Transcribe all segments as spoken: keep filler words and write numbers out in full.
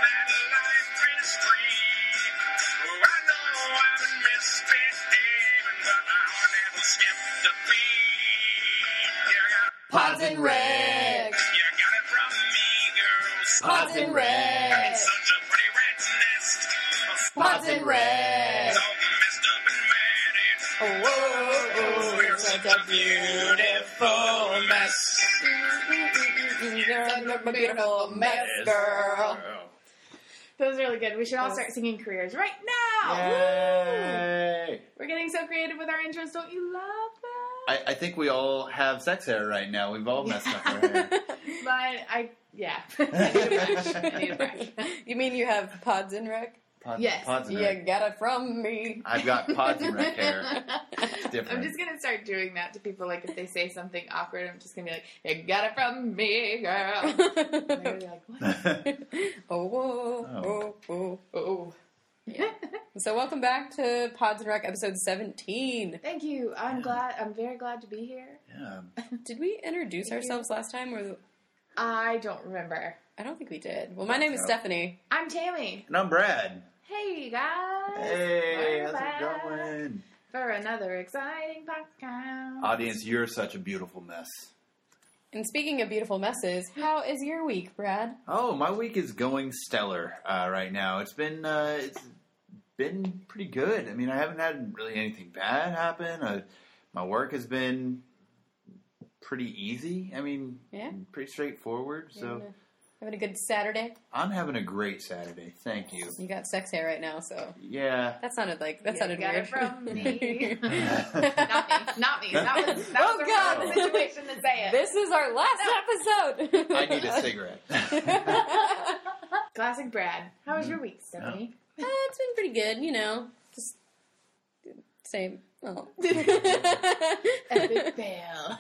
that life is free. Oh, I know I'm misbehaving, but I'll never skip the beat. You got Pods and Rex. You got it from me, girls. Pods and I'm in Rex. such a pretty rat's nest. Pods and Rex. All messed up and mad. It's Oh, whoa, oh, we're you're such a beautiful mess. You're a beautiful mess, girl. That was really good. We should all start singing careers right now. Yay! Woo! We're getting so creative with our intros. Don't you love that? I, I think we all have sex hair right now. We've all messed up our hair. But I, yeah. I need a brush. I need a brush. You mean you have Pods and Rec? Pod, Yes. Pods and You Rec. got it from me. I've got Pods and Rec hair. It's different. I'm just gonna start doing that to people. Like if they say something awkward, I'm just gonna be like, "You got it from me, girl." And they're gonna be like, "What?" Oh, whoa, Oh. oh, oh. Oh, Yeah. So welcome back to Pods and Rec episode seventeen. thank you. I'm glad. I'm very glad to be here. Yeah. Did we introduce Thank you. ourselves last time? Or I don't remember. I don't think we did. Well, my name is No. Stephanie. I'm Tammy. And I'm Brad. Hey guys. Hey, We're how's back it going? for another exciting podcast. Audience, you're such a beautiful mess. And speaking of beautiful messes, how is your week, Brad? Oh, my week is going stellar uh, right now. It's been uh, it's been pretty good. I mean, I haven't had really anything bad happen. Uh, my work has been pretty easy. I mean, Yeah? pretty straightforward. So Having a, having a good Saturday? I'm having a great Saturday. Thank you. You got sex hair right now, so Yeah. that sounded like that You sounded got weird. it from me. Not me. Not me. That was, that Oh, was a God. wrong situation to say it. This is our last episode. I need a cigarette. Classic Brad. How was your week, Stephanie? Uh, it's been pretty good, you know. Just same. Oh. Epic fail.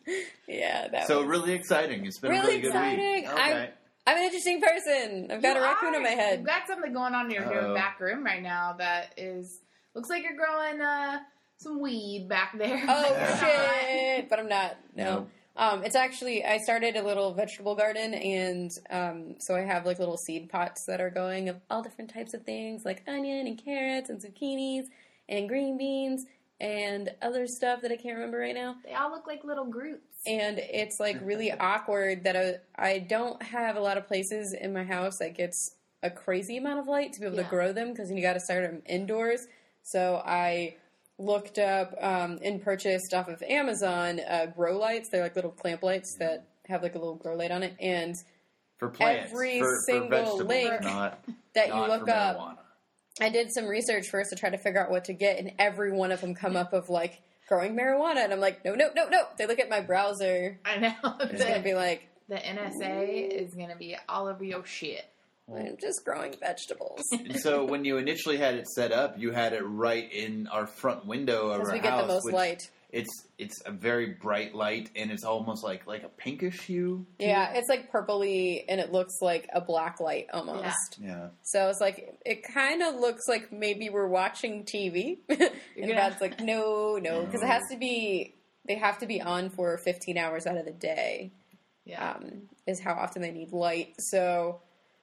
Yeah, that So was really exciting. It's been a really really good exciting. week. I'm, Okay. I'm an interesting person. I've got You a raccoon are. in my head. You've got something going on in your, your Uh-oh. back room right now that is looks like you're growing uh, some weed back there. Oh shit! But I'm not. No. No. Um, it's actually I started a little vegetable garden, and um, so I have like little seed pots that are going of all different types of things, like onion and carrots and zucchinis and green beans and other stuff that I can't remember right now. They all look like little Groots. And it's like really awkward that I, I don't have a lot of places in my house that gets a crazy amount of light to be able Yeah. to grow them because you got to start them indoors. So I looked up um, and purchased off of Amazon uh, grow lights. They're like little clamp lights that have like a little grow light on it. And For plants. Every for, single for vegetables, link not, that not you look for up, marijuana. I did some research first to try to figure out what to get, and every one of them come up of like growing marijuana, and I'm like, no, no, no, no. They look at my browser. I know. It's gonna the, be like, the N S A is going to be all over your shit. I'm just growing vegetables. And so when you initially had it set up, you had it right in our front window of Because our we get house. the most which light. It's it's a very bright light, and it's almost like like a pinkish hue. to Yeah, it. it's like purpley, and it looks like a black light almost. Yeah. So it's like, it kind of looks like maybe we're watching T V. and Yeah. Dad's like, no, no, because it has to be, they have to be on for fifteen hours out of the day, Yeah. um, is how often they need light. So,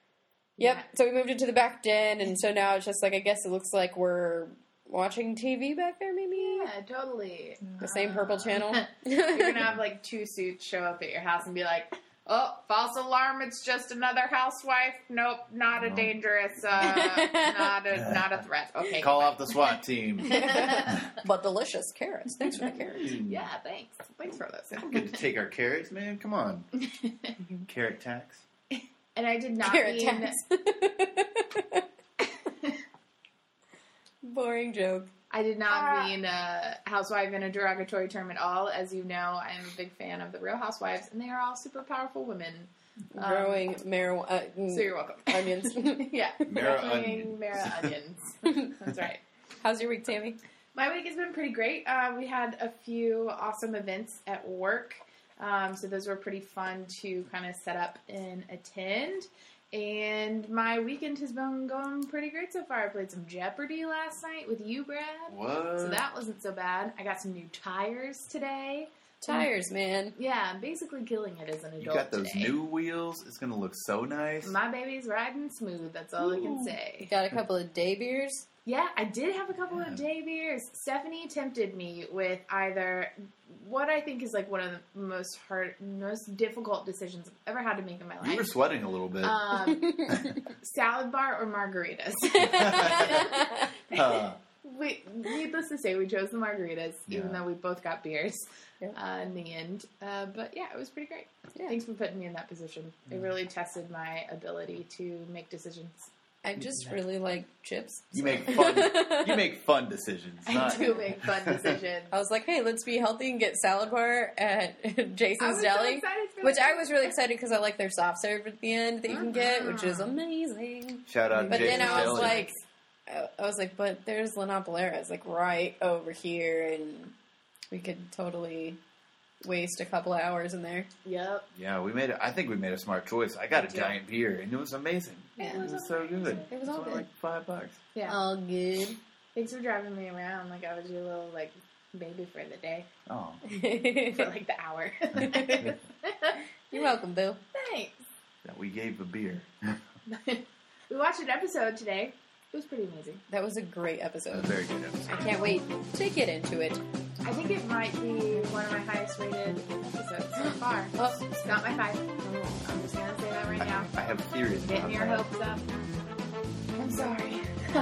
yep. Yeah. So we moved into the back den, and so now it's just like, I guess it looks like we're watching T V back there, maybe? Yeah, totally. The same purple channel. You're going to have like two suits show up at your house and be like, oh, false alarm, it's just another housewife. Nope, not a No. dangerous, uh, not a not a threat. Okay. Call goodbye. off the SWAT team. But delicious carrots. Thanks for the carrots. Yeah, thanks. Thanks for this. Get to take our carrots, man. Come on. Carrot tax. And I did not Carrot mean... tax. Boring joke. I did not Ah. mean uh, housewife in a derogatory term at all. As you know, I am a big fan of the Real Housewives, and they are all super powerful women. Um, Growing marijuana. Uh, mm, So you're welcome. onions. Yeah. Mara Growing onions. Mara onions. That's right. How's your week, Tammy? My week has been pretty great. Uh, we had a few awesome events at work. Um, so those were pretty fun to kind of set up and attend. And my weekend has been going pretty great so far. I played some Jeopardy last night with you, Brad. What? So that wasn't so bad. I got some new tires today. Tires, man. Yeah, I'm basically killing it as an adult You got those today. new wheels. It's gonna look so nice. My baby's riding smooth. That's all I can say. Got a couple of day beers. Yeah, I did have a couple of day beers. Stephanie tempted me with either what I think is like one of the most hard, most difficult decisions I've ever had to make in my You were life. sweating a little bit. Um, salad bar or margaritas. Uh, we, needless to say, we chose the margaritas, even Yeah. though we both got beers Yeah. uh, in the end. Uh, but yeah, it was pretty great. Yeah. Thanks for putting me in that position. It really tested my ability to make decisions. I just really like chips. you so- make fun. You make fun decisions. I Not, do make fun decisions. I was like, hey, let's be healthy and get salad bar at I Jason's was so Deli. excited for Which that. I was really excited because I like their soft serve at the end that you can get, which is Mhm. amazing. Shout out. But Jason's then I was Deli. like, I I was like, but there's La Nopalera's like right over here, and we could totally waste a couple of hours in there. Yep. yeah, we made. A, I think we made a smart choice. I got Me a too. giant beer, and it was amazing. Yeah, it it was, was so amazing. good. It was all only good. like five bucks. Yeah. All good. Thanks for driving me around. Like I was your little like baby for the day, Oh, for like the hour. You're welcome, Boo. Thanks. yeah, we gave a beer. We watched an episode today. It was pretty amazing. That was a great A episode. very good episode. I can't wait to get into it. I think it might be one of my highest rated episodes so far. Oh. It's not my five. I'm just gonna say that right now. I, I have theories. Getting about your that. hopes up. I'm sorry.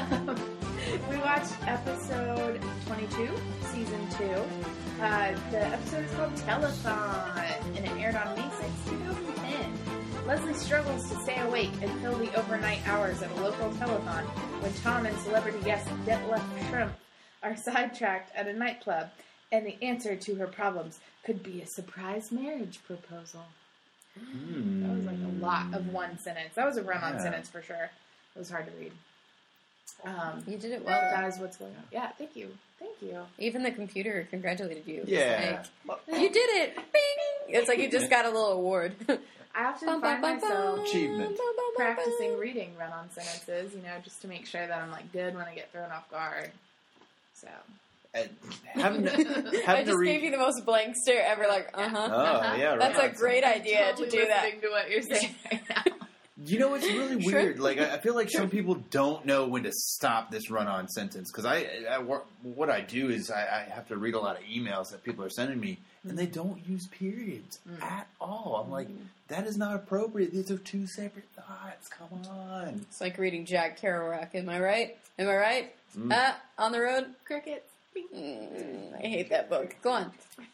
We watched episode twenty-two, season two. Uh, the episode is called Telethon, and it aired on May sixth, twenty ten. Leslie struggles to stay awake and fill the overnight hours at a local telethon when Tom and celebrity guest Detlef Shrimp are sidetracked at a nightclub, and the answer to her problems could be a surprise marriage proposal. Hmm. That was like a lot of one sentence. That was a run-on Yeah. sentence for sure. It was hard to read. Um, You did it well, well. that is what's going on. Yeah, thank you. Thank you. Even the computer congratulated you. It's Yeah. like, you did it! Bing! It's like you just got a little award. I often Bum, find bum, bum, myself bum, Achievement. bum, bum, bum, practicing bum. reading run-on sentences, you know, just to make sure that I'm like good when I get thrown off guard. So, And having to, I having to just read. gave you the most blank stare ever, like, uh huh. Oh Uh-huh. yeah, That's right. a great idea totally to do that. listening to what you're saying right now. You know, it's really Sure. weird. Like, I I feel like some people don't know when to stop this run-on sentence. Because I, I work, what I do is I, I have to read a lot of emails that people are sending me, and they don't use periods Mm. at all. I'm like, that is not appropriate. These are two separate thoughts. Come on. It's like reading Jack Kerouac. Am I right? Am I right? Mm. Uh, on the road? Crickets. Bing. Mm, I hate that book. Go on.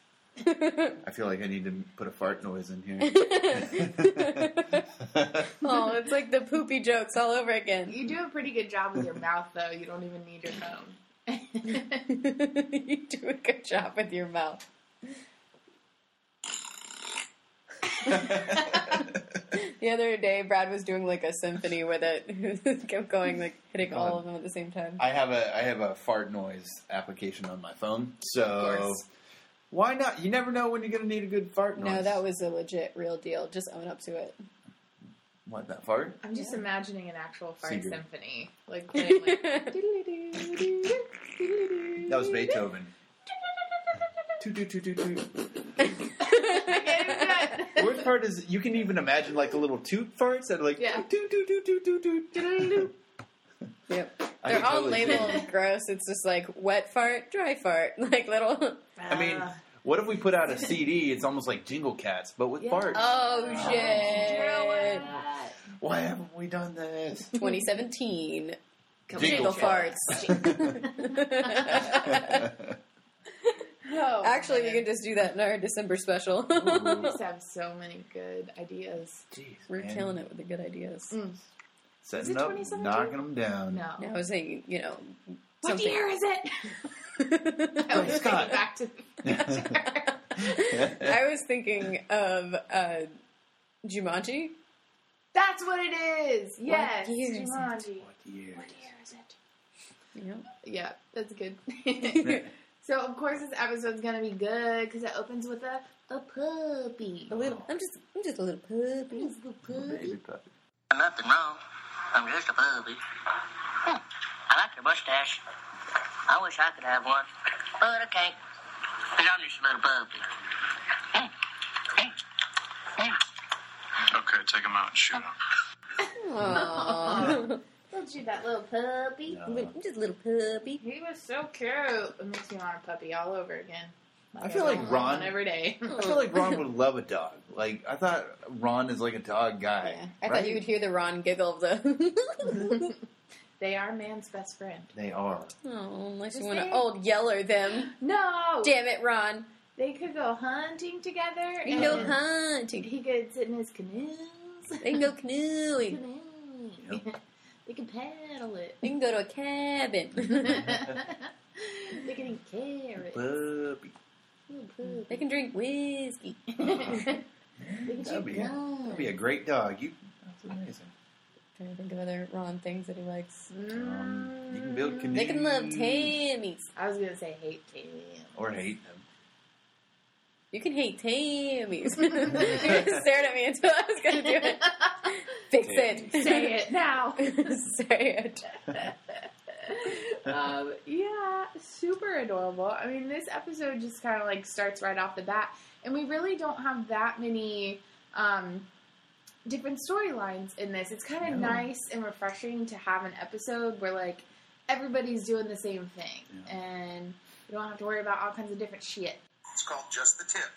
I feel like I need to put a fart noise in here. Oh, it's like the poopy jokes all over again. You do a pretty good job with your mouth, though. You don't even need your phone. You do a good job with your mouth. The other day, Brad was doing like a symphony with it. Kept going, like hitting all of them at the same time. I have a I have a fart noise application on my phone, so Of course. why not? You never know when you're gonna need a good fart noise. No, that was a legit, real deal. Just own up to it. what that fart? I'm just Yeah. imagining an actual fart Secret. symphony. Like, playing, like That was Beethoven. Toot, toot, toot, toot, toot. I can't even do it. Worst part is you can even imagine like the little toot farts that are like Yeah. toot toot toot toot toot toot. toot. Yep. I They're can all totally see labeled it. gross. It's just like wet fart, dry fart. Like little. I mean, Ah. what if we put out a C D? It's almost like Jingle Cats, but with Yeah. farts. Oh, shit. Why haven't we done this? twenty seventeen. Jingle Jingle farts. Oh, Actually, we man. can just do that in our December special. We Ooh. just have so many good ideas. Jeez, We're man. killing it with the good ideas. Mm. Setting Is it up, twenty seventeen? knocking them down. No. Now, I was saying, you know, What something. year is it? I was Scott. thinking back to the future. I was thinking of uh, Jumanji. That's what it is. Yes, year is it? Jumanji. What year? What year is it? Yeah. Yeah, that's good. So of course this episode's gonna be good because it opens with a a puppy. A little. I'm just. I'm just a little puppy. Just a puppy. Baby puppy. Nothing wrong. I'm just a puppy. Hmm. I like your mustache. I wish I could have one, but I can't. Because I'm just a little puppy. take him out and shoot him. Aww. Don't you, that little puppy? No. Just a little puppy. He was so cute. It makes me want a puppy all over again. I feel like want Ron- one every day. I feel like Ron would love a dog. Like, I thought Ron is like a dog guy. Yeah. I right? thought you would hear the Ron giggle of the. They are man's best friend. They are. Oh, unless you Is want to they- old yeller them. No! Damn it, Ron. They could go hunting together. We and can go hunting. He could sit in his canoes. They can go canoeing. Canoe. They can paddle it. We can go to a cabin. They can eat carrots. Puppy. They can drink whiskey. They can That'd chew be, gum. that'd be a great dog. You, that's amazing. Trying to think of other Ron things that he likes. Um, you can build canoes. They can love Tammys. I was gonna say hate Tam. Or hate them. You can hate Tammys. You stared at me until I was going to do it. Fix it. Say it now. Say it. um, yeah, super adorable. I mean, this episode just kind of like starts right off the bat, and we really don't have that many um, different storylines in this. It's kind of No. nice and refreshing to have an episode where like everybody's doing the same thing, Yeah. and you don't have to worry about all kinds of different shit. It's called Just the Tip.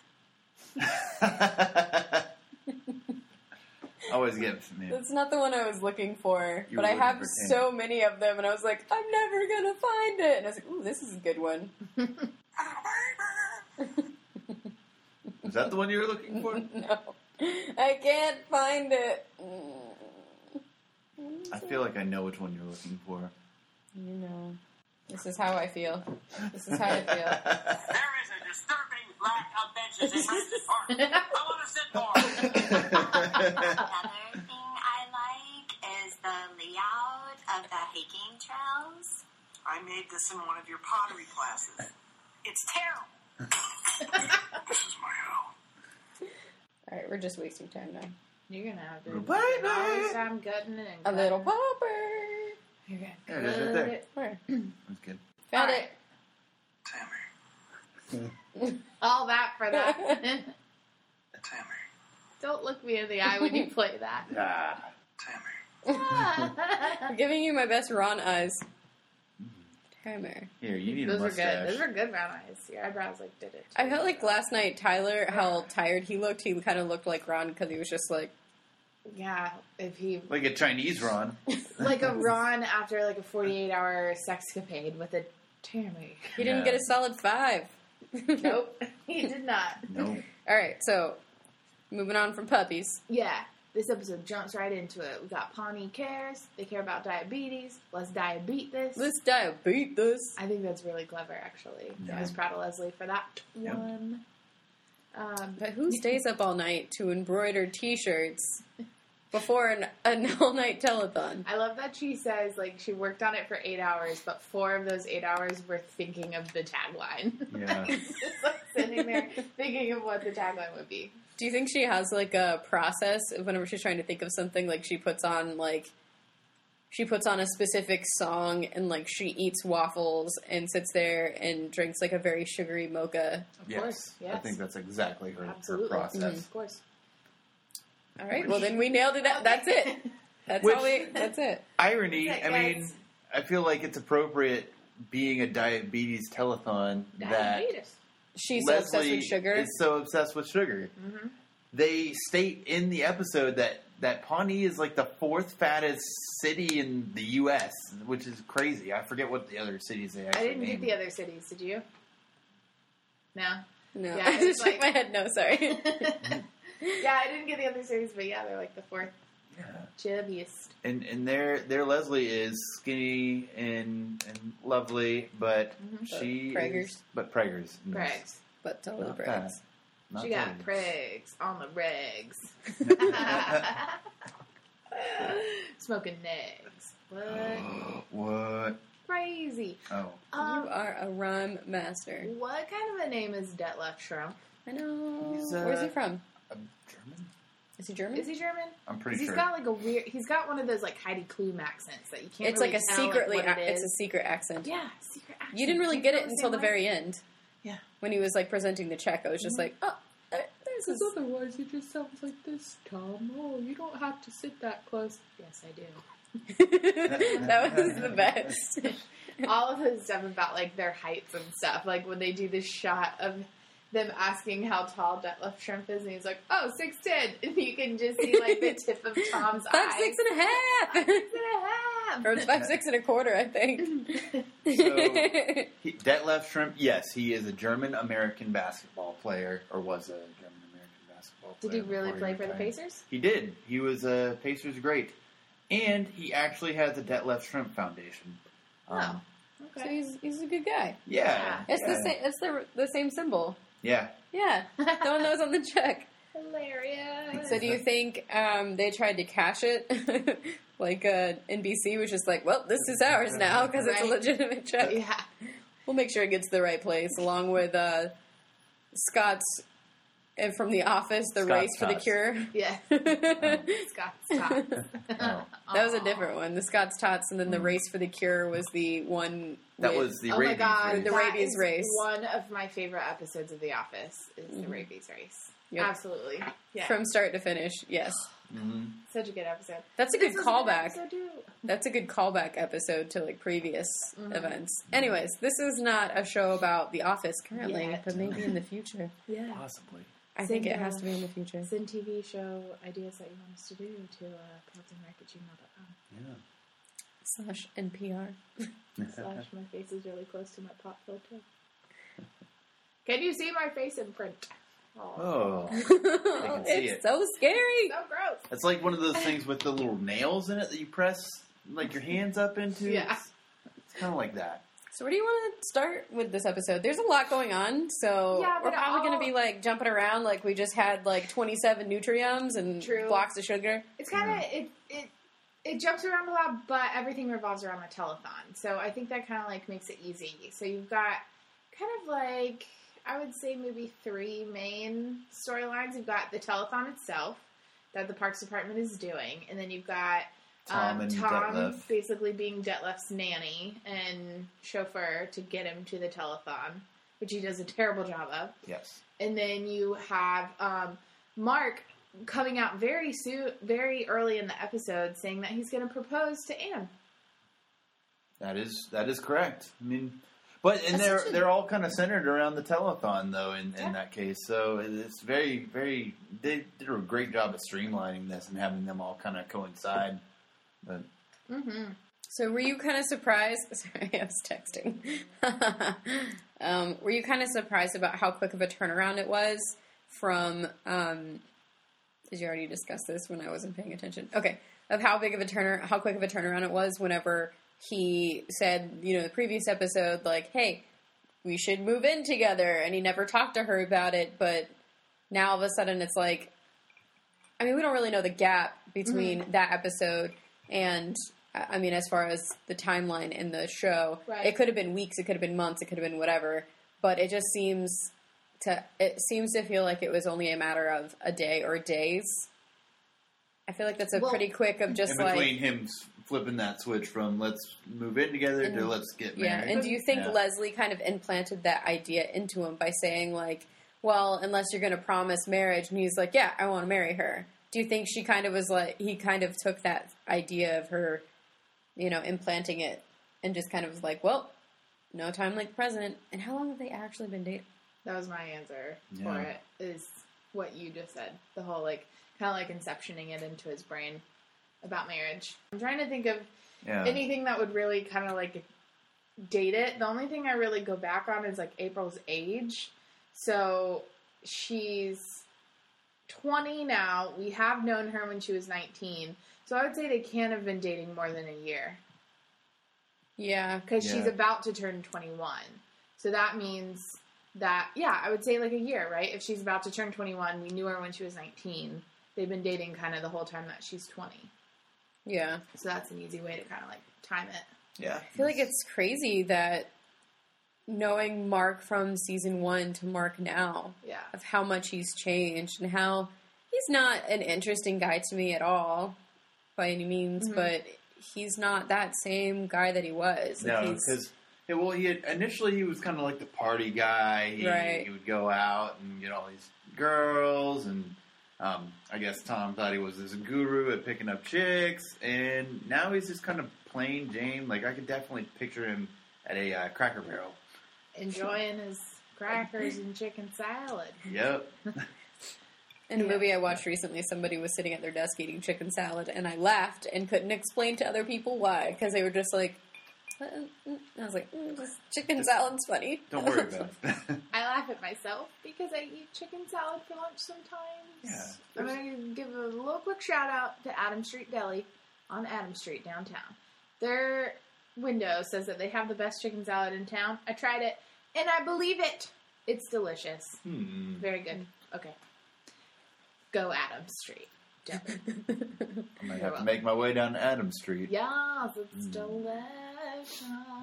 Always get me. That's not the one I was looking for, You but were I looking have for Tam. so many of them, and I was like, I'm never gonna find it. And I was like, ooh, this is a good one. Is that the one you were looking for? No, I can't find it. I feel like I know which one you're looking for. You know, this is how I feel. This is how I feel. There is a disturbing lack of benches in Ramsden Park. I want to sit more. Another thing I like is the layout of the hiking trails. I made this in one of your pottery classes. It's terrible. This is my hell. All right, we're just wasting time now. You're gonna have to Bye, bye. all this time gutting it and A little gutting. popper. You're gonna There it is, right gut there. it. Where? That's good. Found All it. Tammy. All that for that. Tammy. Don't look me in the eye when you play that. Ah. Tammy. I'm giving you my best Ron eyes. Timer. Here, you need Those a were good. mustache. Those were good brown eyes. Your eyebrows like did it. I felt like last night, Tyler, how tired he looked. He kind of looked like Ron because he was just like, Yeah, if he Like a Chinese Ron. like a Ron after like a forty-eight hour sexcapade with a Tammy. he didn't Yeah. get a solid five. Nope, he did not. No. All right, so moving on from puppies. Yeah, this episode jumps right into it. We got Pawnee cares. They care about diabetes. Let's diabeat this. Let's diabeat this. I think that's really clever, actually. I Yeah. was proud of Leslie for that Yep. one. Um, But who stays up all night to embroider T-shirts before an, an all-night telethon? I love that she says, like, she worked on it for eight hours, but four of those eight hours were thinking of the tagline. Yeah. Just, like, sitting there thinking of what the tagline would be. Do you think she has like a process whenever she's trying to think of something? Like she puts on like she puts on a specific song and like she eats waffles and sits there and drinks like a very sugary mocha. Of Yes. course, yes. I think that's exactly her, her Absolutely. process. Of course. All right, well then we nailed it. That, that's it. That's Which- all we. That's it. Irony, That's it, I mean, guys. I feel like it's appropriate being a diabetes telethon that Diabetes. She's so obsessed Leslie with sugar. is so obsessed with sugar. Mm-hmm. They state in the episode that, that Pawnee is like the fourth fattest city in the U S, which is crazy. I forget what the other cities they I actually didn't get named. the other cities, did you? No. No, Yeah, I it's just shook like- my head. No, sorry. Yeah, I didn't get the other cities, but yeah, they're like the fourth Yeah. chubbiest. And and their their Leslie is skinny and and lovely, but Mhm. she But preggers. is, but preggers. yes. Pregs. But totally Not breaks. fat. Not She got totally. pregs on the regs. Smoking negs. What? What? Crazy. Oh, Um, You are a rhyme master. what kind of a name is Detlef Schrump? I know. He's, uh, Where's he from? I'm German. Is he German? Is he German? I'm 'Cause pretty he's sure. got like a weird. He's got one of those like Heidi Klum accents that you can't. It's really like a tell, secretly. Like, what it it's a is. secret accent. Yeah, secret accent. You didn't really Do get feel it the until same the way? very end. Yeah. When he was like presenting the check, I was just Mhm. like, oh, there, there's Because otherwise it just sounds like this, Tom. Oh, you don't have to sit that close. Yes, I do. That was the best. All of his stuff about, like, their heights and stuff. Like, when they do this shot of them asking how tall Detlef Shrimp is, and he's like, oh, six ten. And you can just see, like, the tip of Tom's Five, eye. six and a half. Five, six and a half. Or it's five, six and a quarter, I think. So, he, Detlef Shrimp, yes, he is a German-American basketball player, or was a German-American basketball Did player. he really before play for the retired. Pacers? He did. He was a Pacers great. And he actually has the Detlef Shrimp Foundation. Um, Oh, So okay. he's he's a good guy. Yeah. It's yeah. the same. It's the the same symbol. Yeah. Yeah, no one knows on the check. Hilarious. So do you think um, they tried to cash it? Like uh, N B C was just like, well, this is ours now because it's a Right. legitimate check. Yeah. We'll make sure it gets to the right place, along with uh, Scott's and from The Office, The Scott's Race for the Tots. Cure. Yeah. that Scott's Tots. Oh. was a different one. The Scott's Tots, and then The Race for the Cure was the one. That with- was the Oh my rabies god, race. The that rabies is race. one of my favorite episodes of The Office is the Mhm. rabies race. Yep. Absolutely. Yeah. from start to finish. Yes, Mhm. Such a good episode. that's a This good was a good callback. episode too. That's a good callback episode to like previous Mhm. events. Anyways, this is not a show about The Office currently, Yet. but maybe in the future. Yeah. Possibly. I think it Send, has uh, to be in the future. Send T V show ideas that you want us to do to uh, potsandrec at gmail dot com. Yeah. Slash N P R. Slash my face is really close to my pot photo. Can you see my face in print? Oh. can see It's it. so scary. So gross. It's like one of those things with the little nails in it that you press like your hands up into. Yeah. It's, it's kind of like that. So where do you want to start with this episode? There's a lot going on, so Yeah, we're but probably all- going to be like jumping around like we just had like twenty-seven Nutriums and True. blocks of sugar. It's kind of it, it it jumps around a lot, but everything revolves around the telethon. So I think that kind of like makes it easy. So you've got kind of like I would say maybe three main storylines. You've got the telethon itself that the Parks Department is doing, and then you've got Tom um, and Tom Detlef. basically being Detlef's nanny and chauffeur to get him to the telethon, which he does a terrible job of. Yes. And then you have um, Mark coming out very soon, very early in the episode, saying that he's going to propose to Anne. That is that is correct. I mean, but and That's they're such a- they're all kind of centered around the telethon though. In, Yeah. in that case, so it's very very they did a great job of streamlining this and having them all kind of coincide. But Mm-hmm. So were you kind of surprised? Sorry, I was texting. um, were you kind of surprised about how quick of a turnaround it was from? Um, did you already discuss this when I wasn't paying attention? Okay, of how big of a turner, how quick of a turnaround it was whenever he said, you know, the previous episode, like, "Hey, we should move in together," and he never talked to her about it, but now all of a sudden it's like, I mean, we don't really know the gap between Mm-hmm. that episode and. I mean, as far as the timeline in the show, Right. it could have been weeks, it could have been months, it could have been whatever. But it just seems to it seems to feel like it was only a matter of a day or days. I feel like that's a Well, pretty quick of just in like between him s- flipping that switch from let's move in together to And- let's get yeah. married. And do you think Yeah. Leslie kind of implanted that idea into him by saying like, "Well, unless you're going to promise marriage," and he's like, "Yeah, I want to marry her." Do you think she kind of was like he kind of took that idea of her, you know, implanting it and just kind of was like, well, no time like the present. And how long have they actually been dating? That was my answer Yeah. for it, is what you just said. The whole, like, kind of like inceptioning it into his brain about marriage. I'm trying to think of Yeah. anything that would really kind of, like, date it. The only thing I really go back on is, like, April's age. So she's twenty now. We have known her when she was nineteen. So I would say they can't have been dating more than a year. Yeah. Because she's Yeah. about to turn twenty-one. So that means that, yeah, I would say like a year, right? If she's about to turn twenty-one, we knew her when she was nineteen. They've been dating kind of the whole time that she's twenty. Yeah. So that's an easy way to kind of like time it. yeah. I feel like it's crazy that knowing Mark from season one to Mark now, Yeah. of how much he's changed and how he's not an interesting guy to me at all by any means, Mhm. but he's not that same guy that he was. Like, No, he's- because well, he had, initially he was kind of like the party guy. He, Right. he would go out and get all these girls, and um, I guess Tom thought he was this guru at picking up chicks, and now he's just kind of plain Jane. Like, I could definitely picture him at a uh, Cracker Barrel. Enjoying his crackers and chicken salad. Yep. In a Yeah. movie I watched recently, somebody was sitting at their desk eating chicken salad, and I laughed and couldn't explain to other people why, because they were just like, uh, uh, I was like, mm, this chicken salad's funny. Don't worry about it. I laugh at myself because I eat chicken salad for lunch sometimes. Yeah. I'm going to give a little quick shout out to Adam Street Deli on Adam Street downtown. Their window says that they have the best chicken salad in town. I tried it, and I believe it. It's delicious. Hmm. Very good. Okay. Go Adam Street Deli. I might have to make my way down to Adams Street. Yes, it's Mm. delicious.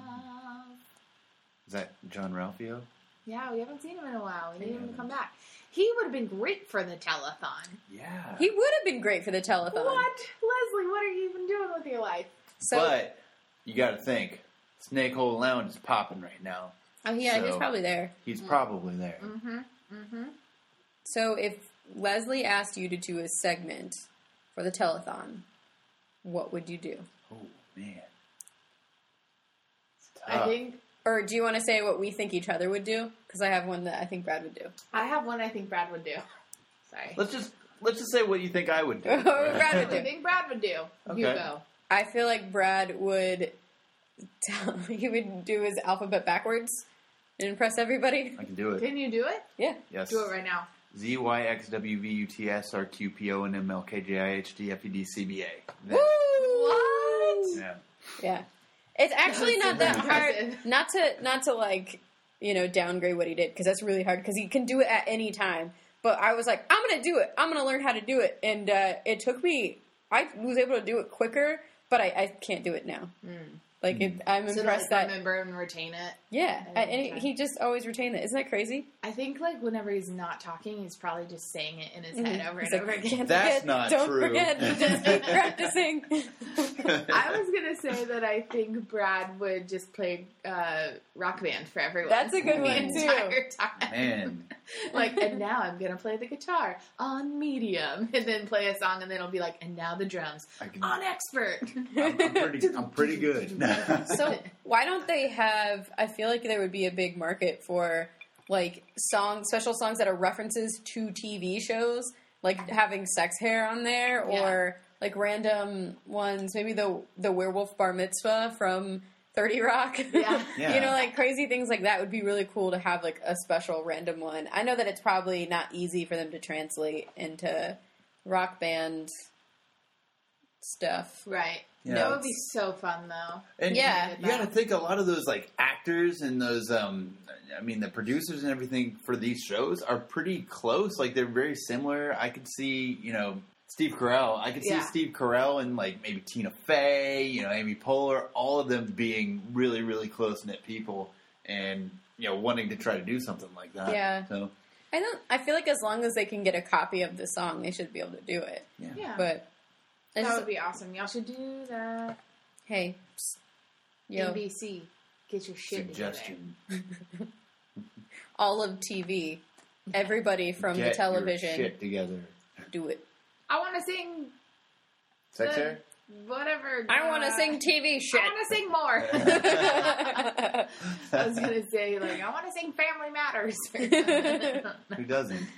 Is that John Ralphio? Yeah, we haven't seen him in a while. We need him to come back. He would have been great for the telethon. Yeah. He would have been great for the telethon. What? Leslie, what are you even doing with your life? So, But you got to think, Snake Hole Lounge is popping right now. oh yeah, he's so- probably there. He's probably there. Mm-hmm. Mm-hmm. So if Leslie asked you to do a segment for the telethon, what would you do? Oh man. It's I tough. think Or do you want to say what we think each other would do? Because I have one that I think Brad would do. I have one I think Brad would do. Sorry. Let's just let's just say what you think I would do. Brad would What do you think Brad would do? You Okay. go. I feel like Brad would tell, he would do his alphabet backwards and impress everybody. I can do it. Can you do it? Yeah. Yes. Do it right now. Z Y X W V U T S R Q P O N M L K J I H D F E D C B A. Woo! What? Yeah. Yeah. It's actually That not was that super hard. impressive. Not to not to like, you know, downgrade what he did, because that's really hard, because he can do it at any time. But I was like, I'm going to do it. I'm going to learn how to do it. And uh, it took me, I was able to do it quicker, but I, I can't do it now. Like, it, I'm So to, impressed like, that, remember and retain it. yeah. I And he, okay. he just always retained that. Isn't that crazy? I think like whenever he's not talking, he's probably just saying it in his head over He's and like, over again. "Can't That's forget, not don't true." forget, just keep practicing. I was gonna say that I think Brad would just play uh, Rock Band for everyone. That's a good the one, too. entire time. Man. Like, and now I'm gonna play the guitar on medium, and then play a song, and then it'll be like, and now the drums I can, on expert. I'm, I'm pretty I'm pretty good. So why don't they have, I feel like there would be a big market for like songs, special songs that are references to T V shows, like having sex hair on there, or like random ones, maybe the the werewolf bar mitzvah from thirty Rock. Yeah. Yeah. You know, like crazy things like that would be really cool to have like a special random one. I know that it's probably not easy for them to translate into rock band stuff. Right. Yeah, that would it's- be so fun, though. And Yeah. you, you got to think a lot of those like actors and those, um, I mean, the producers and everything for these shows are pretty close. Like they're very similar. I could see, you know, Steve Carell. I could see Yeah. Steve Carell and like maybe Tina Fey, you know, Amy Poehler, all of them being really, really close knit people, and you know, wanting to try to do something like that. Yeah. So I don't. I feel like as long as they can get a copy of the song, they should be able to do it. yeah. Yeah. But I that just- would be awesome. Y'all should do that. hey, psst, yo, N B C, get your shit Suggestion. together. all of T V, everybody from Get the your television, shit together. do it. I want to sing Sex the- hair? whatever. I want to uh, sing T V shit. I want to sing more. I was gonna say like I want to sing Family Matters. Who doesn't?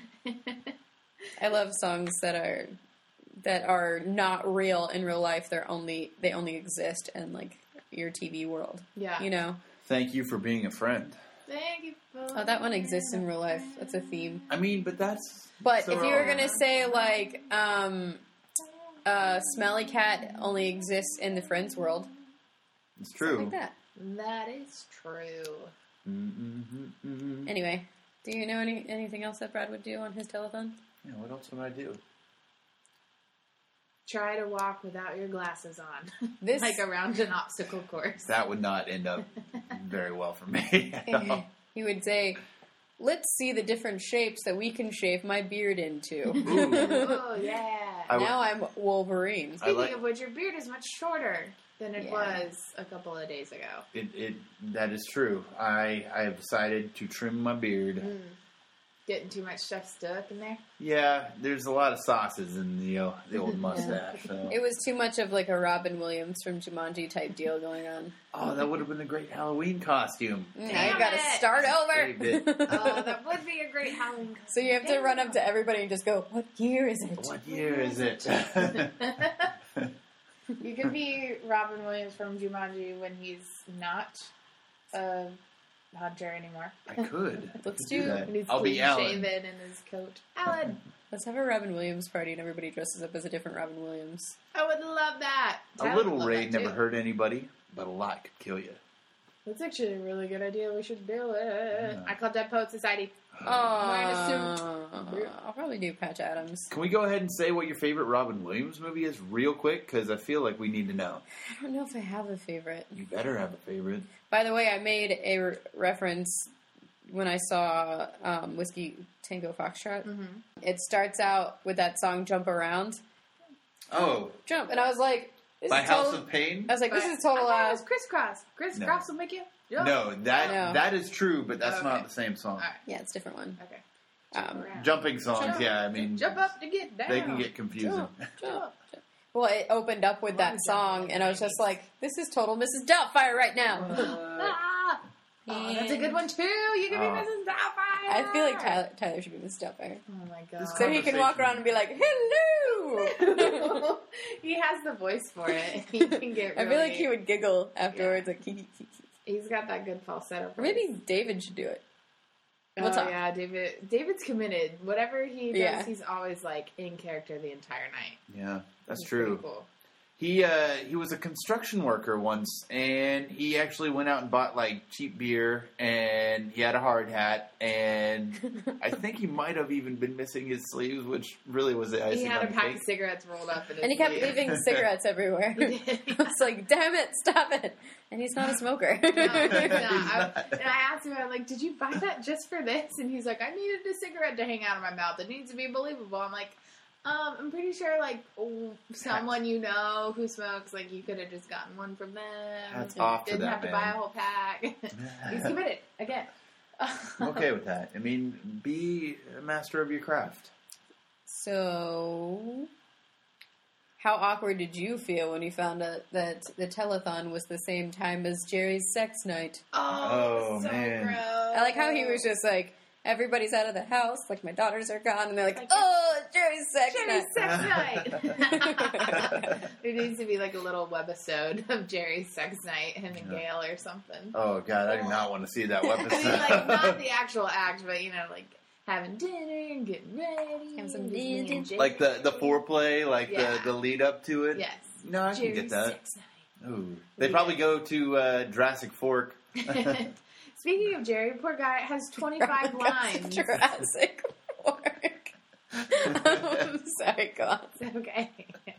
I love songs that are that are not real in real life. They're only they only exist in like your T V world. Yeah. You know. Thank you for being a friend. Thank you. For Oh, that one exists in real life. That's a theme. I mean, but that's. But so if you were wrong. gonna say like, um, uh, Smelly Cat only exists in the Friends world, It's stuff true. like that. That is true. Mm-hmm. Anyway, do you know any anything else that Brad would do on his telethon? Yeah, what else would I do? Try to walk without your glasses on, This like around an obstacle course. That would not end up very well for me. at all. he would say, "Let's see the different shapes that we can shave my beard into." Ooh. Oh yeah. I would- Now I'm Wolverine. I Speaking like- of which, your beard is much shorter than it Yeah. was a couple of days ago. It, it that is true. I I have decided to trim my beard. Mm. getting too much stuff stuck in there. Yeah, there's a lot of sauces in the uh, the old mustache. So. It was too much of like a Robin Williams from Jumanji type deal going on. Oh, that would have been a great Halloween costume. Now you Damn got to it. start Saved it. over. Oh, that would be a great Halloween. So you have to run up to everybody and just go, "What year is it?" What year is it? You could be Robin Williams from Jumanji when he's not a hunter anymore. I could. Let's I could do- that. When he's I'll be clean Alan. shaven in his coat. Alan, Let's have a Robin Williams party and everybody dresses up as a different Robin Williams. I would love that. A Tyler little would love raid that, never too. hurt anybody, but a lot could kill you. That's actually a really good idea. We should do it. Yeah. I called Dead Poet Society. Oh, Wearing a suit. I'll probably do Patch Adams. Can we go ahead and say what your favorite Robin Williams movie is real quick? Because I feel like we need to know. I don't know if I have a favorite. You better have a favorite. By the way, I made a re- reference when I saw um, Whiskey Tango Foxtrot. Mm-hmm. It starts out with that song "Jump Around," Oh, jump, and I was like, this by is House total, of Pain? I was like, this But is total I thought it ass. was crisscross. Crisscross will make you jump. No, that No. that is true, but that's Okay. not the same song. All right. Yeah, it's a different one. Okay. Um, Around. Jumping songs, Jump. yeah, I mean, Jump up to get down. they can get confusing. Jump, jump, jump. Well, it opened up with that Love song, jumping and I was in the just like, this is total Missus Doubtfire right now. Ah! Oh, that's a good one too. You can Oh. be Missus Doubtfire. I feel like Tyler, Tyler should be Missus Doubtfire. Oh my god. This So he can walk Conversation. around and be like, hello! He has the voice for it. He can get. I Really, feel like he would giggle afterwards, like, hee, hee, hee, hee. He's got that good falsetto. Or maybe David should do it. Oh We'll talk. yeah, David. David's committed. Whatever he does, Yeah. he's always like in character the entire night. Yeah, that's It's true. pretty Cool. He uh, he was a construction worker once, and he actually went out and bought like cheap beer, and he had a hard hat, and I think he might have even been missing his sleeves, which really was the icing He had on a the pack cake. of cigarettes rolled up in his And he kept sleeve. leaving cigarettes everywhere. He did. I was like, damn it, stop it. And he's not a smoker. No, he's not. He's I, not. and I asked him, I'm like, did you buy that just for this? And he's like, I needed a cigarette to hang out of my mouth. It needs to be believable. I'm like, um, I'm pretty sure, like, oh, someone you know who smokes, like, you could have just gotten one from them. Hats and off to Didn't that have to man. buy a whole pack. He's committed, again. I'm okay with that. I mean, be a master of your craft. So, how awkward did you feel when you found out that the telethon was the same time as Jerry's sex night? Oh, Oh, so man. gross. I like how he was just like, everybody's out of the house, like my daughters are gone, and they're like, Like, oh, it's Jerry's sex Jerry's night. sex night. There needs to be like a little webisode of Jerry's sex night, him and Yeah. Gail or something. Oh God, I do not want to see that weapon. I mean, like not the actual act, but you know, like having dinner and getting ready, Have some just me and dinner. Jake. like the the foreplay, like Yeah. the the lead up to it. Yes, No, I can Jerry's get that. sex Ooh, they Yeah. probably go to uh, Jurassic Fork. night. Speaking of Jerry, poor guy has twenty-five lines. Jurassic Park. I'm sorry, go on. It's okay.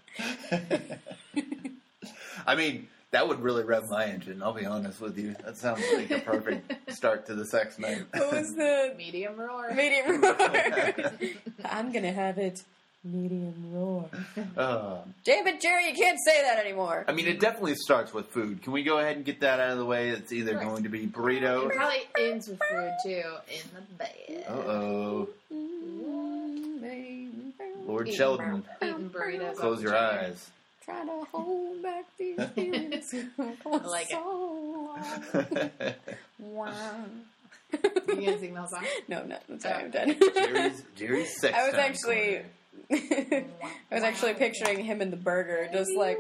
I mean, that would really rev my engine. I'll be honest with you. That sounds like a perfect start to the sex night. What was the Medium roar. medium roar? I'm gonna have it medium roar. Uh, Damn it, Jerry, you can't say that anymore. I mean, it definitely starts with food. Can we go ahead and get that out of the way? It's either Right. going to be It burrito. probably ends with food too. In the bed. Uh oh, Lord Eating Sheldon, bur- Eating burritos. close off your the chair. eyes. Try to hold back these feelings. I like it. it. Wow. You gonna sing that song? No, no, I'm sorry, I'm done. Jerry's, Jerry's sex I was time actually, corner. I was actually picturing him in the burger, just like.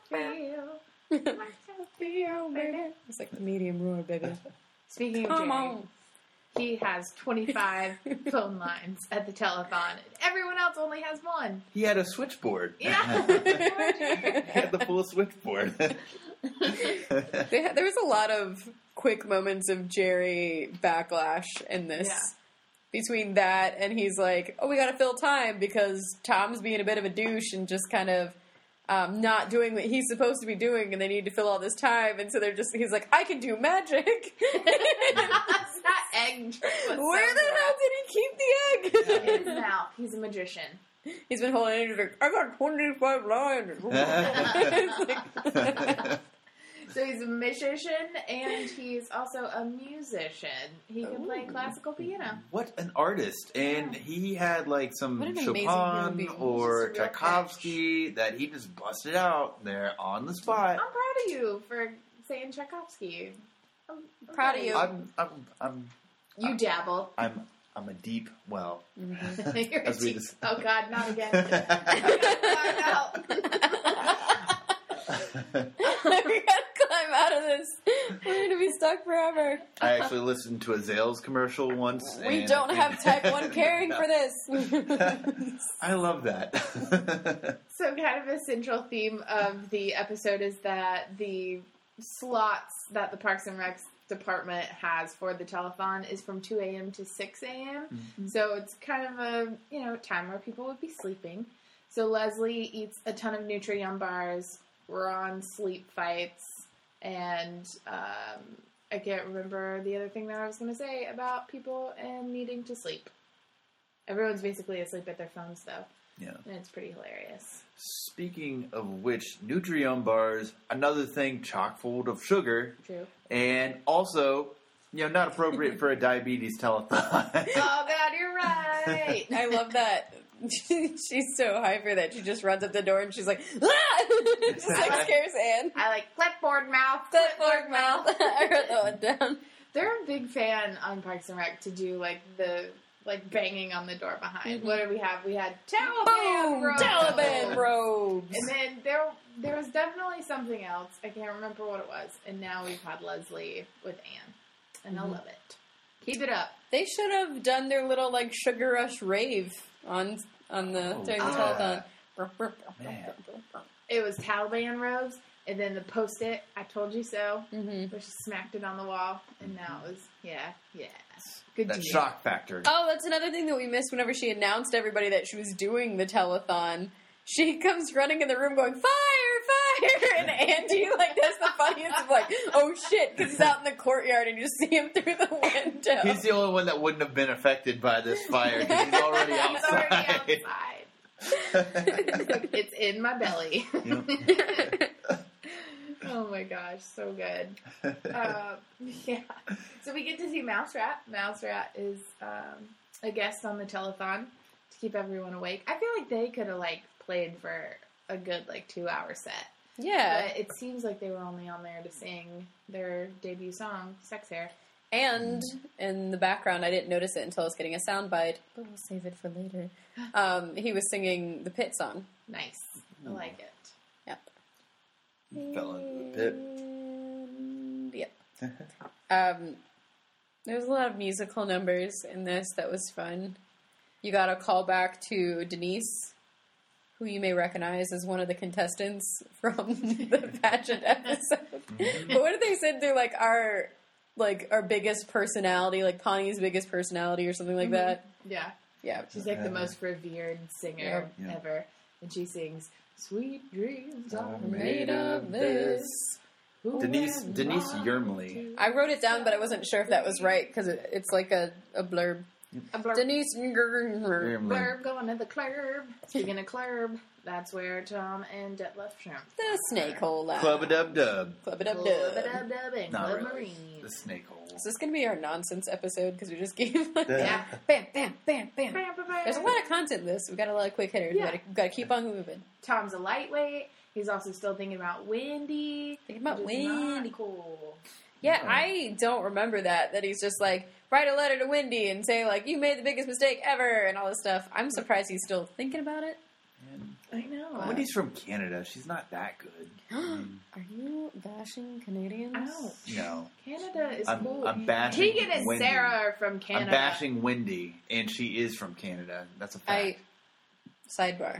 It's like the medium roar, baby. Speaking of Come Jerry, on. he has twenty-five phone lines at the telethon. Everyone else only has one. He had a switchboard. Yeah. He had the full switchboard. They had, there was a lot of quick moments of Jerry backlash in this. Yeah. Between that and he's like, oh, we gotta fill time because Tom's being a bit of a douche and just kind of um, not doing what he's supposed to be doing, and they need to fill all this time, and so they're just, he's like, I can do magic. That egg was so Where the hell did he keep the gross. In egg? his mouth. He's a magician. He's been holding it, he's like, I got twenty-five lines. It's like- So he's a magician and he's also a musician. He can play classical piano. What an artist! And Yeah. he had like some What an amazing Chopin human being. or He's just a real Tchaikovsky that he just busted out there on the spot. I'm proud of you for saying Tchaikovsky. I'm, I'm Proud of you. I'm, I'm, I'm, You dabble. I'm, I'm a deep well. You're a As we cheat. just- Oh God, not again. Find out. we gotta climb out of this. We're gonna be stuck forever. I actually listened to a Zales commercial once. We and- don't have type one caring for this. I love that. So kind of a central theme of the episode is that the slots that the Parks and Recs department has for the telethon is from two a.m. to six a.m. Mm-hmm. So it's kind of a, you know, time where people would be sleeping. So Leslie eats a ton of Nutri-Yum bars. We're on sleep fights. And um, I can't remember the other thing that I was going to say about people and needing to sleep. Everyone's basically asleep at their phones, though. Yeah. And it's pretty hilarious. Speaking of which, Nutri-Yum bars, another thing chock full of sugar, True. and also, you know, not appropriate for a diabetes telethon. Oh, God, you're right. I love that. She's so hyper that she just runs up the door and she's like, ah! just like scares Anne. I like clipboard mouth. Clipboard mouth. I wrote that one down. They're a big fan on Parks and Rec to do like the like banging on the door behind. Mm-hmm. What did we have? We had Taliban Boom! robes. Taliban robes. And then there there was definitely something else. I can't remember what it was. And now we've had Leslie with Anne. And I love it. Keep it up. They should have done their little like sugar rush rave on on the Oh, during the yeah. telethon. Man. It was Taliban robes. And then the post-it, I told you so. Mm-hmm. Where she smacked it on the wall. And now it was, yeah, yeah. Good That to shock factor. Oh, that's another thing that we missed whenever she announced everybody that she was doing the telethon. She comes running in the room going, fire, fire! And Andy, like, that's the funniest of, like, oh shit, because he's out in the courtyard and you see him through the window. He's the only one that wouldn't have been affected by this fire because he's already He's outside. already outside. It's in my belly. Yep. Oh my gosh, so good. Uh, yeah. So we get to see Mouse Rat. Mouse Rat is um, a guest on the telethon to keep everyone awake. I feel like they could have like played for a good like two hour set. Yeah. But it seems like they were only on there to sing their debut song, Sex Hair. And in the background, I didn't notice it until I was getting a soundbite, but we'll save it for later. Um, he was singing the Pit song. Nice. I like it. Yep. Fell into the pit. And, yep. um, there was a lot of musical numbers in this that was fun. You got a call back to Denise, who you may recognize as one of the contestants from the pageant episode. But what did they say? They're like our, like our biggest personality, like Connie's biggest personality, or something like Mhm. that. Yeah. Yeah. She's like the most revered singer Yeah. Yeah. ever. And she sings, Sweet dreams are Made made of of this. this. Who Denise- am Denise I Yermley. to I wrote it down, but I wasn't sure if that was right because it, it's like a, a blurb. A blurb. Denise. Blurb going to the club. Speaking of club, that's where Tom and Det left shrimp. The Snake Hole Lounge. Club a dub dub. Club a dub Club dub. dub dub and Not Club really. Marine. The snake hole. Is this going to be our nonsense episode? Because we just gave like, Yeah. bam, bam, bam, bam. Bam, bam, bam. There's a lot of content in this. We got a lot of quick hitters. Yeah. We got to keep on moving. Tom's a lightweight. He's also still thinking about Wendy. Thinking about which is not Wendy. Cool. Yeah, I don't remember that. That he's just like, write a letter to Wendy and say, like, you made the biggest mistake ever and all this stuff. I'm surprised he's still thinking about it. And I know. Wendy's from Canada. She's not that good. I mean, Are you bashing Canadians? Ouch. no. Canada is I'm, cool. I'm bashing Tegan and Wendy. Sarah are from Canada. I'm bashing Wendy, and she is from Canada. That's a fact. I, sidebar.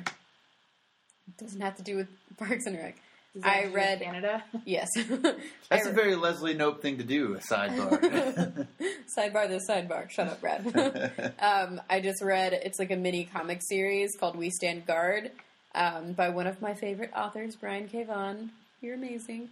It doesn't have to do with Parks and Rec. Does that I include read- Canada. Yes. That's I- a very Leslie Knope thing to do, a sidebar. Sidebar the sidebar. Shut up, Brad. um, I just read, it's like a mini comic series called We Stand Guard um, by one of my favorite authors, Brian K. Vaughan. You're amazing.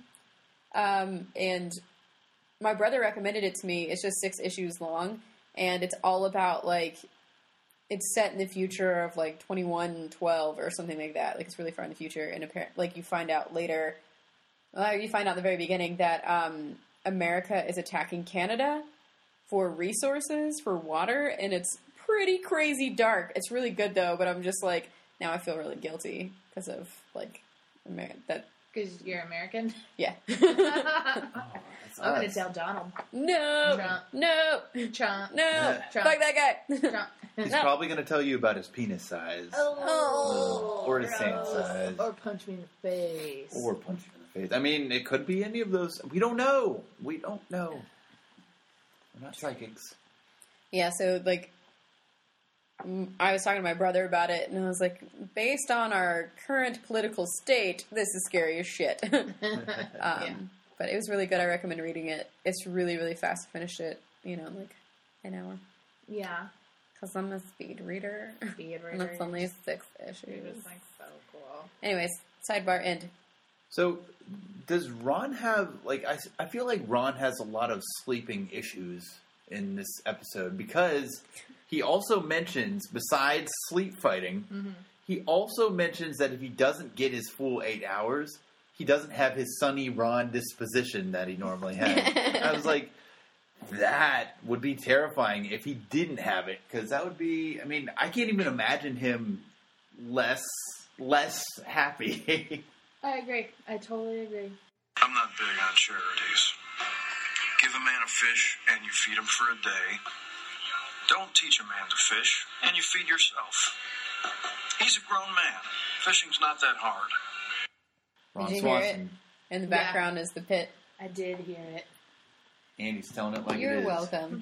Um, and my brother recommended it to me. It's just six issues long, and it's all about, like, it's set in the future of, like, twenty-one twelve or something like that. Like, it's really far in the future, and apparently, like, you find out later Well, you find out at the very beginning that um, America is attacking Canada for resources, for water, and it's pretty crazy dark. It's really good, though, but I'm just like, now I feel really guilty because of, like, Amer- that. Because you're American. Yeah. I'm going to tell Donald. No. Trump. No. Trump. No. Trump. Fuck that guy. Trump. He's No. probably going to tell you about his penis size. Oh. Or his sand size. Or punch me in the face. Or punch you in the face. I mean, it could be any of those. We don't know. We don't know. We're not psychics. Yeah, so, like, mm, I was talking to my brother about it, and I was like, based on our current political state, this is scary as shit. um, Yeah. But it was really good. I recommend reading it. It's really, really fast. I finished it, you know, in like an hour. Yeah. Because I'm a speed reader. Speed And reader. it's only six It issues. was like so cool. Anyways, sidebar end. So, does Ron have, like, I, I feel like Ron has a lot of sleeping issues in this episode because he also mentions, besides sleep fighting, Mm-hmm. he also mentions that if he doesn't get his full eight hours, he doesn't have his sunny Ron disposition that he normally has. I was like, that would be terrifying if he didn't have it, because that would be, I mean, I can't even imagine him less, less happy. I agree. I totally agree. I'm not big on charities. Give a man a fish and you feed him for a day. Don't teach a man to fish and you feed yourself. He's a grown man. Fishing's not that hard. Ron Did you hear it? Swanson. In the Yeah. background is the pit. I did hear it. Andy's telling it like it You're is. welcome.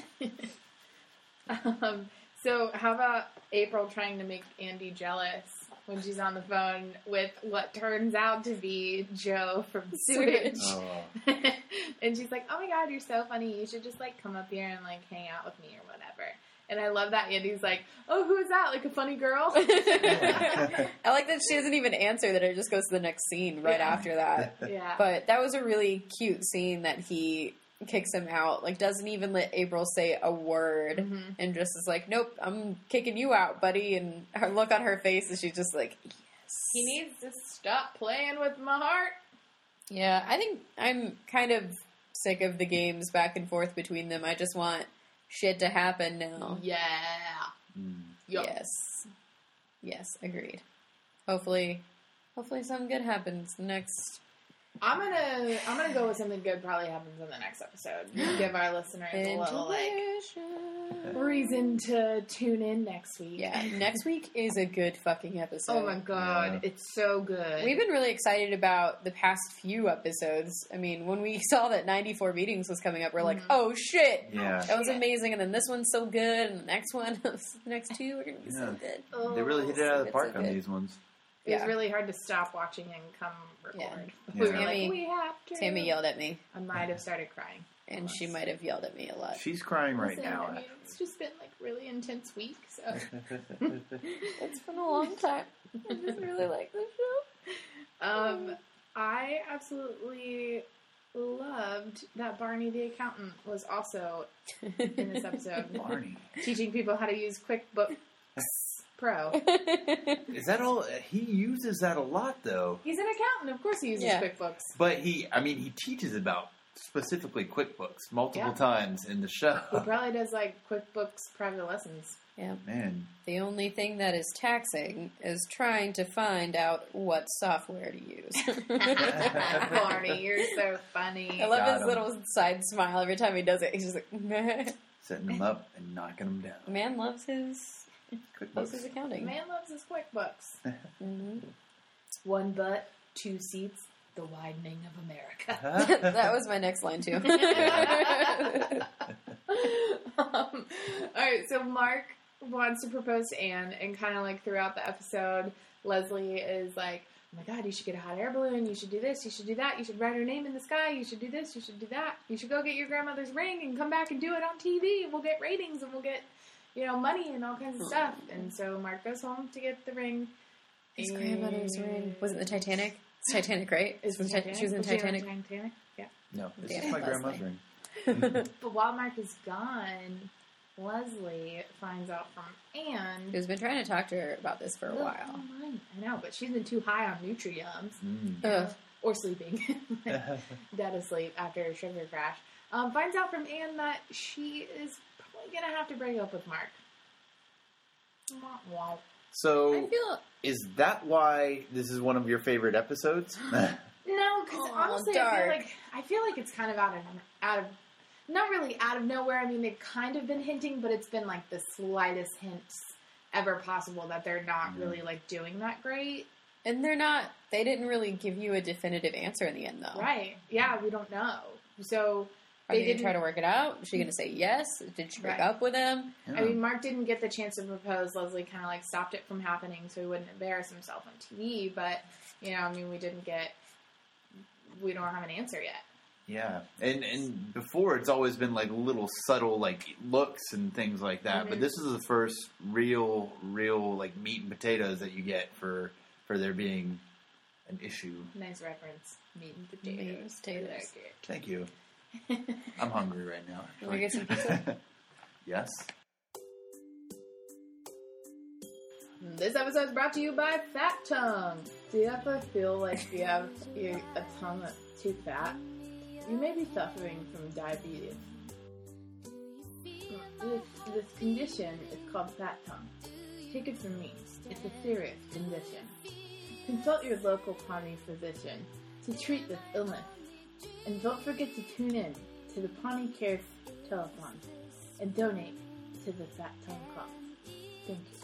Um, so how about April trying to make Andy jealous when she's on the phone with what turns out to be Joe from Sewage? Oh. And she's like, oh my god, you're so funny. You should just like come up here and like hang out with me or whatever. And I love that Andy's like, oh, who is that? Like a funny girl? I like that she doesn't even answer, that it just goes to the next scene right Yeah. after that. Yeah. But that was a really cute scene that he kicks him out. Like, doesn't even let April say a word. Mhm. And just is like, nope, I'm kicking you out, buddy. And her look on her face is she's just like, yes. He needs to stop playing with my heart. Yeah, I think I'm kind of sick of the games back and forth between them. I just want shit to happen now. Yeah. Mm. Yup. Yes. Yes, agreed. Hopefully, hopefully something good happens next. I'm gonna I'm gonna go with something good probably happens in the next episode. Give our listeners a little like Intuition. reason to tune in next week. Yeah, next week is a good fucking episode. Oh my god, Yeah. it's so good. We've been really excited about the past few episodes. I mean, when we saw that ninety-four Meetings was coming up, we're like, Mhm. oh shit! Yeah. That was amazing. And then this one's so good, and the next one, the next two are going to be so Yeah. good. Oh, They really hit it out of the It's park so on good. these ones. It was Yeah. really hard to stop watching and come record. Yeah. We were Yeah. like, Tammy- we have to. Tammy yelled at me, I might have started crying. and she might have yelled at me a lot. She's crying right Listen, now. I mean, it's just been like really intense week, so It's been a long time. I just really like the show. um, I absolutely loved that Barney the accountant was also in this episode, Barney. teaching people how to use QuickBooks Pro. Is that all? He uses that a lot, though. He's an accountant, of course he uses Yeah. QuickBooks. But he, I mean, he teaches about specifically QuickBooks multiple Yeah. times in the show. He probably does like QuickBooks private lessons. Yeah. Man, The only thing that is taxing is trying to find out what software to use. Barney, you're so funny. I love Got his him. little side smile every time he does it. He's just like, meh. setting them up and knocking them down. Man loves his loves his QuickBooks. accounting. Man loves his QuickBooks. Mhm. One butt, two seats, the widening of America. That was my next line too. um, all right, so Mark wants to propose to Anne, and kind of like throughout the episode, Leslie is like, "Oh my God, you should get a hot air balloon. You should do this. You should do that. You should write her name in the sky. You should do this. You should do that. You should go get your grandmother's ring and come back and do it on T V. And we'll get ratings and we'll get, you know, money and all kinds of stuff." And so Mark goes home to get the ring. His And- grandmother's ring. Was it the Titanic? It's Titanic, right? Is From it Ti- Titanic? She was in Was she Titanic. Titanic? Yeah. No, this Damn is my it, grandma's Leslie. ring. But while Mark is gone, Leslie finds out from Anne. Who's been trying to talk to her about this for a Well, while. I know, but she's been too high on Nutri-Yums. Mm. Ugh. or sleeping, dead asleep after a sugar crash, um, finds out from Anne that she is probably going to have to break up with Mark. Wah, wah. So, I feel is that why this is one of your favorite episodes? No, because Aw, honestly, I dark. feel like I feel like it's kind of out of out of not really out of nowhere. I mean, they've kind of been hinting, but it's been like the slightest hints ever possible that they're not Mm-hmm. really like doing that great. and they're not. They didn't really give you a definitive answer in the end, though. Right? Yeah, we don't know. So Are they they going didn't. to try to work it out? Is she going to say yes? Did she break Right. up with him? Yeah. I mean, Mark didn't get the chance to propose. Leslie kind of like stopped it from happening so he wouldn't embarrass himself on T V. But you know, I mean, we didn't get. We don't have an answer yet. Yeah, and and before it's always been like little subtle like looks and things like that, but Mhm. this is the first real, real like meat and potatoes that you get for for there being an issue. Nice reference. Meat and Meat and potatoes. potatoes. I like it. Thank you. I'm hungry right now. Can we get some pizza? Yes. This episode is brought to you by Fat Tongue. Do you ever feel like you have your, a tongue that's too fat? You may be suffering from diabetes. This, this condition is called fat tongue. Take it from me. It's a serious condition. Consult your local Pawnee physician to treat this illness. And don't forget to tune in to the Pawnee Cares Telethon and donate to the Fat Tongue cause. Thank you.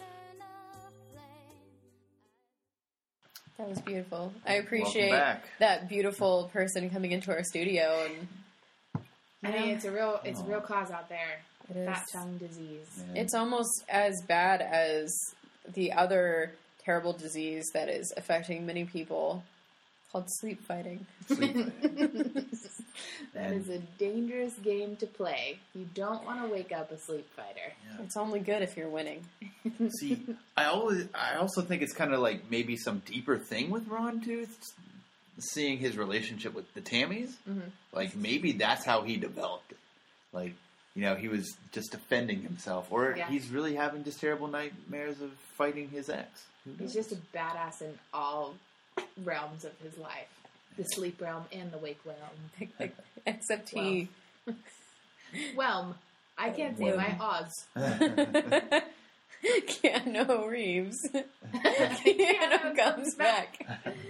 That was beautiful. I Welcome appreciate back. that beautiful person coming into our studio, and I mean, it's a real, it's a Aw. real cause out there. it is. Fat tongue disease. Yeah. It's almost as bad as the other terrible disease that is affecting many people, called sleep fighting. Sleep. That is a dangerous game to play. You don't want to wake up a sleep fighter. It's only good if you're winning. See, I always, I also think it's kind of like maybe some deeper thing with Ron too. It's seeing his relationship with the Tammys, Mhm. like maybe that's how he developed it. Like, you know, he was just defending himself, or Yeah. he's really having just terrible nightmares of fighting his ex. Who He's knows? just a badass in all realms of his life. The sleep realm and the wake realm. Except he. Whelm. I can't say my odds. Keanu Reeves. Keanu comes back.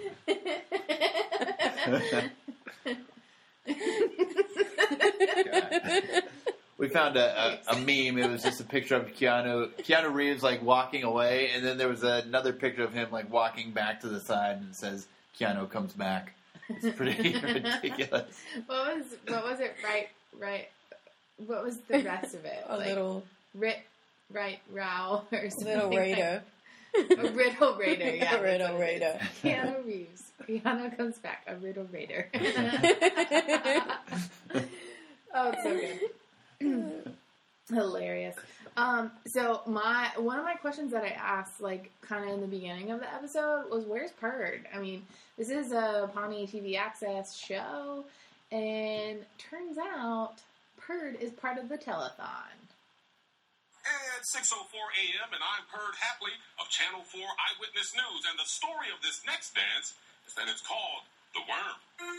We found a, a, a meme. It was just a picture of Keanu Keanu Reeves like walking away, and then there was another picture of him like walking back to the side, and it says Keanu comes back. It's pretty ridiculous. What was what was it? Right, right. What was the rest of it? A Like, little, Rit, right, row or something. little like- Raider. A riddle raider. Yeah, A riddle that's what it is. raider. Keanu Reeves. Keanu comes back. A riddle raider. Oh, it's so good. Hilarious. Um, so my one of my questions that I asked, like, kind of in the beginning of the episode, was where's Purd? I mean, this is a Pawnee T V Access show, and turns out Purd is part of the telethon. It's six oh four a.m. and I'm Purd Hapley of Channel four Eyewitness News, and the story of this next dance is that it's called The Worm.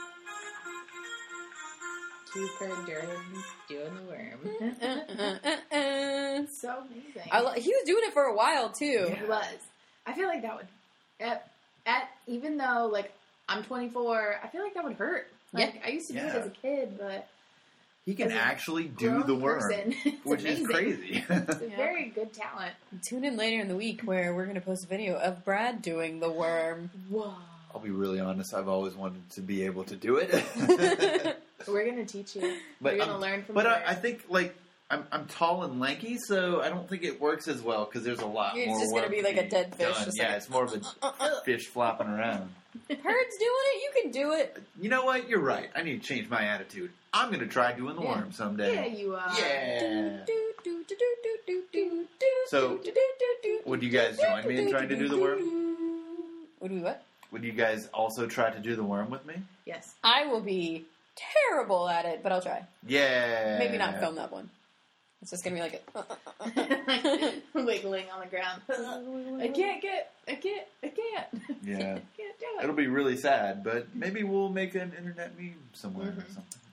Cue Purd Durham doing the worm. Uh, uh, uh, uh. So amazing. I lo- he was doing it for a while too. It was. I feel like that would, at, at even though like I'm twenty-four, I feel like that would hurt. Like, I used to do it Yeah. as a kid, but He can as a actually do grown the worm, person, it's which amazing. is crazy. It's a Yeah. very good talent. Tune in later in the week where we're going to post a video of Brad doing the worm. Whoa. I'll be really honest. I've always wanted to be able to do it. We're gonna teach you. But, We're gonna um, learn from. But the I, worm. I think like I'm I'm tall and lanky, so I don't think it works as well because there's a lot It's more. just gonna work be to like a dead fish, done. just Yeah, like- it's more of a fish flopping around. Purd's doing it. You can do it. You know what? You're right. I need to change my attitude. I'm gonna try doing the Yeah. worm someday. yeah, you are. Yeah. Do, do, do, do, do, do, do, So, do, do, do, do, would you guys join me in trying to do the worm? Would we what? Would you guys also try to do the worm with me? Yes. I will be terrible at it, but I'll try. Yeah. Maybe not film that one. It's just gonna be like a, wiggling on the ground. I can't get. I can't. I can't. Yeah. I can't do it. It'll be really sad, but maybe we'll make an internet meme somewhere or Mhm. something.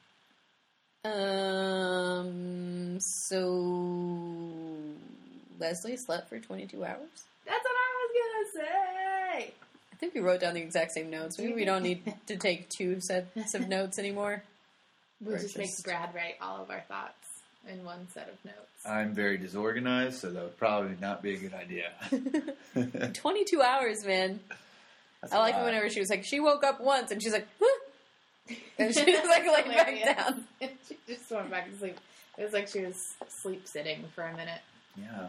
Um. So Leslie slept for twenty-two hours. That's what I was gonna say. I think we wrote down the exact same notes. Maybe we don't need to take two sets of notes anymore. We'll Or just make just- Brad write all of our thoughts in one set of notes. I'm very disorganized, so that would probably not be a good idea. twenty-two hours, man. That's I a like it lot. whenever she was like, she woke up once and she's like, huh? And she was like, like back Hilarious. down. She just went back to sleep. It was like she was sleep sitting for a minute. Yeah.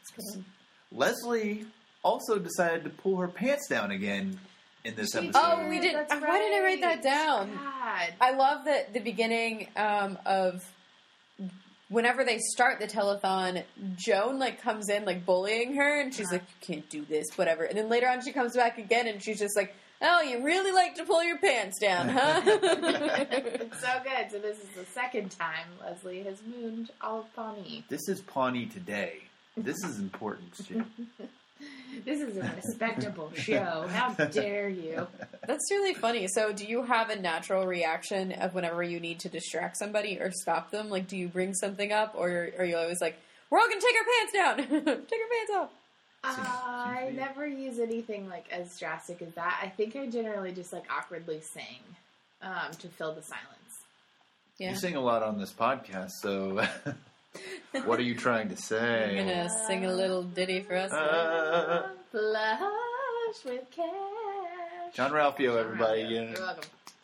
Leslie also decided to pull her pants down again in this She episode. Oh, we did. That's Why did I write that right. down? God. I love that the beginning um, of whenever they start the telethon, Joan like comes in like bullying her, and she's Uh-huh. like, "You can't do this, whatever." And then later on, she comes back again, and she's just like, "Oh, you really like to pull your pants down, huh?" It's so good. So this is the second time Leslie has mooned all of Pawnee. This is Pawnee today. This is important shit. This is a respectable show. How dare you? That's really funny. So, do you have a natural reaction of whenever you need to distract somebody or stop them? Like, do you bring something up, or are you always like, "We're all gonna take our pants down, take our pants off"? I Seems- never use anything like as drastic as that. I think I generally just like awkwardly sing um, to fill the silence. Yeah, You sing a lot on this podcast, so what are you trying to you're say? gonna sing a little ditty for us. Uh, Flush with cash. John Ralphio, everybody. You're Yeah. welcome.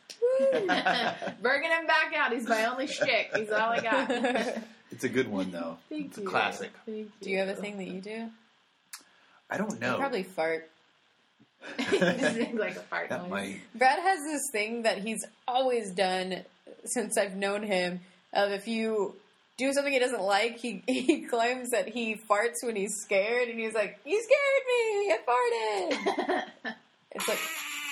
Bringing him back out. He's my only shtick. He's all I got. It's a good one, though. Thank It's a you. classic. Thank Do you have a thing that you do? I don't You know. probably fart. Just make like a fart that noise. might. Brad has this thing that he's always done since I've known him. Of if you do something he doesn't like, he he claims that he farts when he's scared, and he's like, "You scared me! I farted." It's like.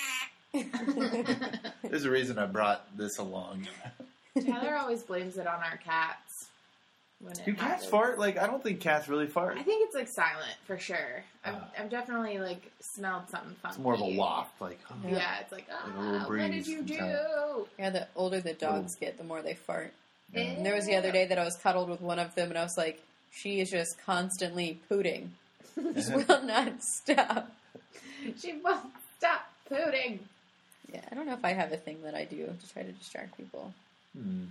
There's a reason I brought this along. Tyler always blames it on our cats. When it Do cats happens. fart? Like, I don't think cats really fart. I think it's like silent for sure. I've, Uh. I've definitely like smelled something funky. It's more of a waft. Like, oh, Yeah, it's like, Like a little ah, what did breeze you from do? time. Yeah, the older the dogs get, the more they fart. yeah. And there was the other day that I was cuddled with one of them, and I was like, she is just constantly pooting. She will not stop. She won't stop pooting. Yeah, I don't know if I have a thing that I do to try to distract people. Hmm.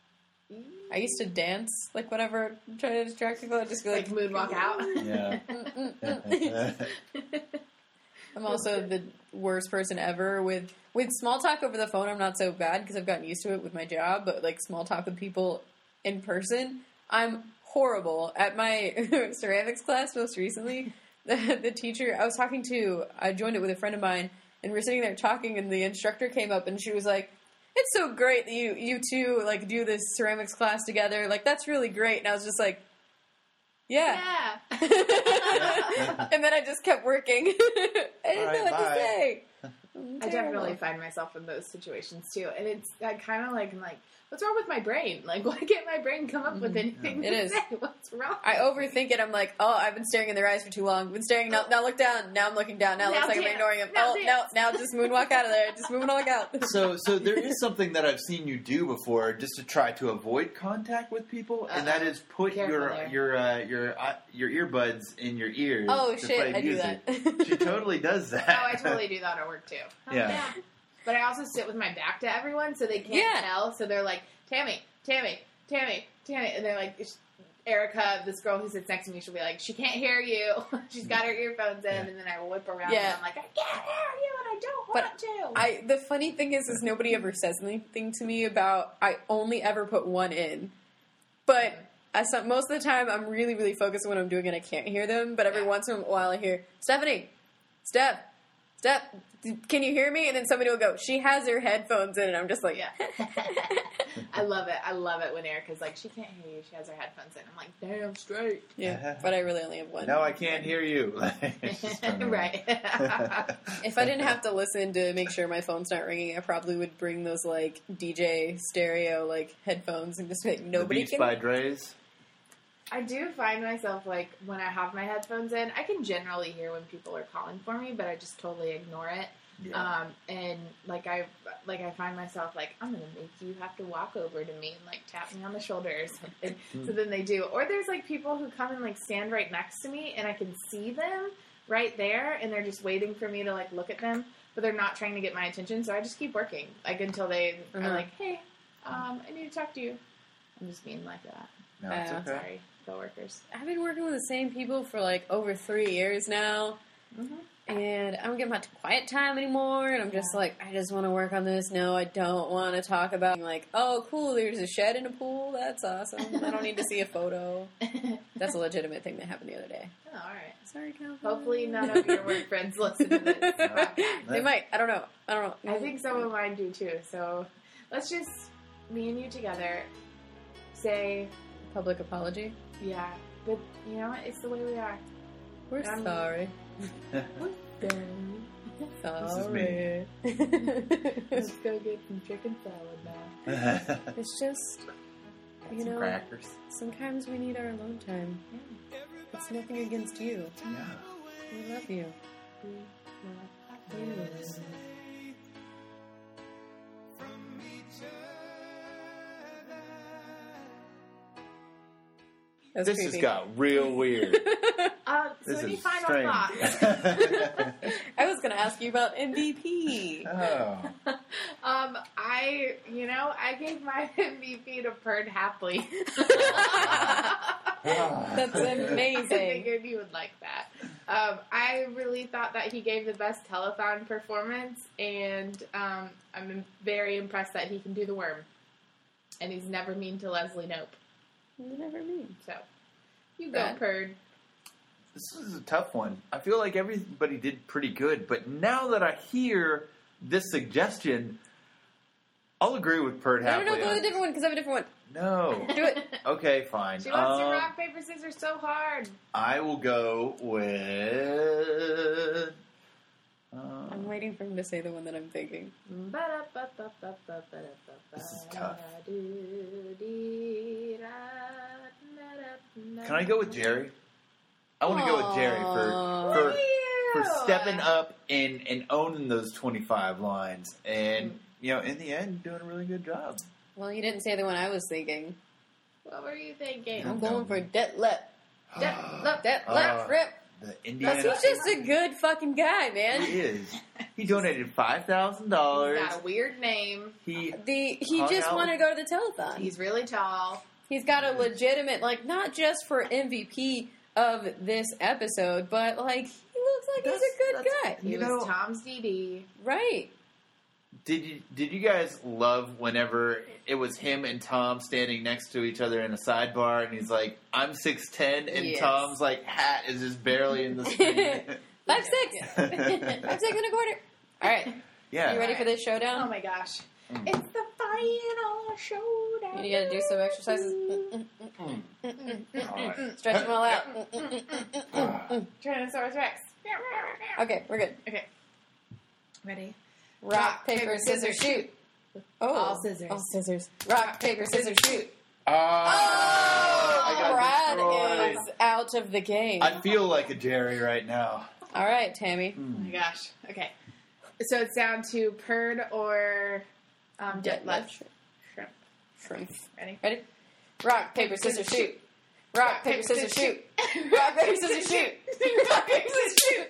I used to dance, like, whenever I'm trying to distract people, I'd just be Like like, moonwalk out. Yeah. I'm also the worst person ever with with small talk over the phone. I'm not so bad because I've gotten used to it with my job, but like small talk with people in person, I'm horrible. At my ceramics class most recently, the, the teacher, I was talking to, I joined it with a friend of mine, and we were sitting there talking, and the instructor came up, and she was like, "It's so great that you you two like do this ceramics class together. Like that's really great." And I was just like, "Yeah." Yeah. And then I just kept working. I didn't All right, know what bye. to say. I definitely find myself in those situations too, and it's I kind of like I'm like, what's wrong with my brain? Like, why can't my brain come up with anything It to is. say? What's wrong? I overthink it. I'm like, oh, I've been staring in their eyes for too long. Been staring. Now, now look down. Now I'm looking down. Now it Now looks like I'm dance. ignoring him. Now Oh, now, dance. now just moonwalk out of there. Just moonwalk out. So, so there is something that I've seen you do before, just to try to avoid contact with people, and that Uh-oh. is put Careful your there. your uh, your uh, your earbuds in your ears. Oh to shit, play I do music. that. She totally does that. Oh, I totally do that at work too. Yeah. But I also sit with my back to everyone, so they can't Yeah. tell. So they're like, Tammy, Tammy, Tammy, Tammy, and they're like, Erica, this girl who sits next to me, she'll be like, she can't hear you. She's got her earphones in, Yeah. and then I whip around, Yeah. and I'm like, I can't hear you, and I don't But want to. I the funny thing is, is nobody ever says anything to me about. I only ever put one in, but as some, most of the time I'm really really focused on what I'm doing and I can't hear them. But every Yeah. once in a while I hear Stephanie, Steph, Steph, can you hear me? And then somebody will go, she has her headphones in, and I'm just like, Yeah. I love it. I love it when Erica's like, she can't hear you. She has her headphones in. I'm like, damn straight. yeah. But I really only have one. No, I can't hear you. It's just kind of- Right. If I didn't have to listen to make sure my phone's not ringing, I probably would bring those like D J stereo like headphones and just be like The nobody Beats can. by Dre's. I do find myself, like, when I have my headphones in, I can generally hear when people are calling for me, but I just totally ignore it. Yeah. Um, and, like, I like I find myself, like, I'm going to make you have to walk over to me and, like, tap me on the shoulder or something. So then they do. Or there's, like, people who come and, like, stand right next to me, and I can see them right there, and they're just waiting for me to, like, look at them, but they're not trying to get my attention, so I just keep working, like, until they Mhm. are like, hey, um, I need to talk to you. I'm just being like that. No, it's Uh, okay. Sorry, coworkers. I've been working with the same people for like over three years now, Mm-hmm. and I don't get much quiet time anymore. And I'm just like, I just want to work on this. No, I don't want to talk about like, oh, cool, there's a shed in a pool. That's awesome. I don't need to see a photo. That's a legitimate thing that happened the other day. Oh, all right. Sorry, Calvin. Hopefully none of your work friends listen to this. They might. I don't know. I don't know. I think some of mine do too. So let's just, me and you together, say, Public apology. yeah, but you know what? It's the way we are. We're I'm- sorry. Sorry. Sorry. Let's go get some chicken salad now. It's just, you Some know, crackers. sometimes we need our alone time. It's nothing against you. Yeah. We love you. That's This has creepy. got real weird. Um, so This any is final strange. thoughts? I was going to ask you about M V P. Oh. Um, I, you know, I gave my M V P to Perd Hapley. That's I amazing. figured you would like that. Um, I really thought that he gave the best telethon performance, and um, I'm very impressed that he can do the worm. And he's never mean to Leslie Knope. Never mean. So, you go, Bad. Perd. This is a tough one. I feel like everybody did pretty good, but now that I hear this suggestion, I'll agree with Perd No, no, Hapley. no, go on with a different one because I have a different No. one. Do it. Okay, fine. She wants to Um, rock, paper, scissors so hard. I will go with. I'm Um, waiting for him to say the one that I'm thinking. This is tough. Can can I go with Jerry? I want to go with Jerry for for, for stepping up and, and owning those twenty-five lines, and you know, in the end, doing a really good job. Well, you didn't say the one I was thinking. What were you thinking? I'm going for Detlef. Detlef. Detlef Uh, Rip. The Because Indiana. he's just a good fucking guy, man. He is. He donated five thousand He's dollars. got a weird name. He The he Hung just out wanted to go to the telethon. He's really tall. He's got a legitimate, like, not just for M V P of this episode, but like he looks like That's- he's a good that's- guy, He You was know- Tom's D D. right? did you did you guys love whenever it was him and Tom standing next to each other in a sidebar, and he's like, "I'm six ten," and Yes. Tom's like hat is just barely in the screen. Five six, five six and a quarter. All right, Yeah. you ready for this showdown? Oh my gosh. Mm. It's the final showdown. You gotta do some exercises. Alright. Stretch them all out. Tyrannosaurus Rex. Okay, we're good. Okay. Ready? Rock, paper, scissors, shoot. Oh, All scissors. All scissors. Rock, paper, scissors, shoot. Oh, I got Brad destroyed. is out of the game. I feel like a Jerry right now. All right, Tammy. Oh my gosh. Okay. So it's down to Perd or um, Detlef. Shrimp. Shrimp. Ready? Ready? Rock, paper, scissors, shoot. Rock, paper, scissors, shoot. Rock, paper, scissors, shoot. Rock, paper, scissors, shoot.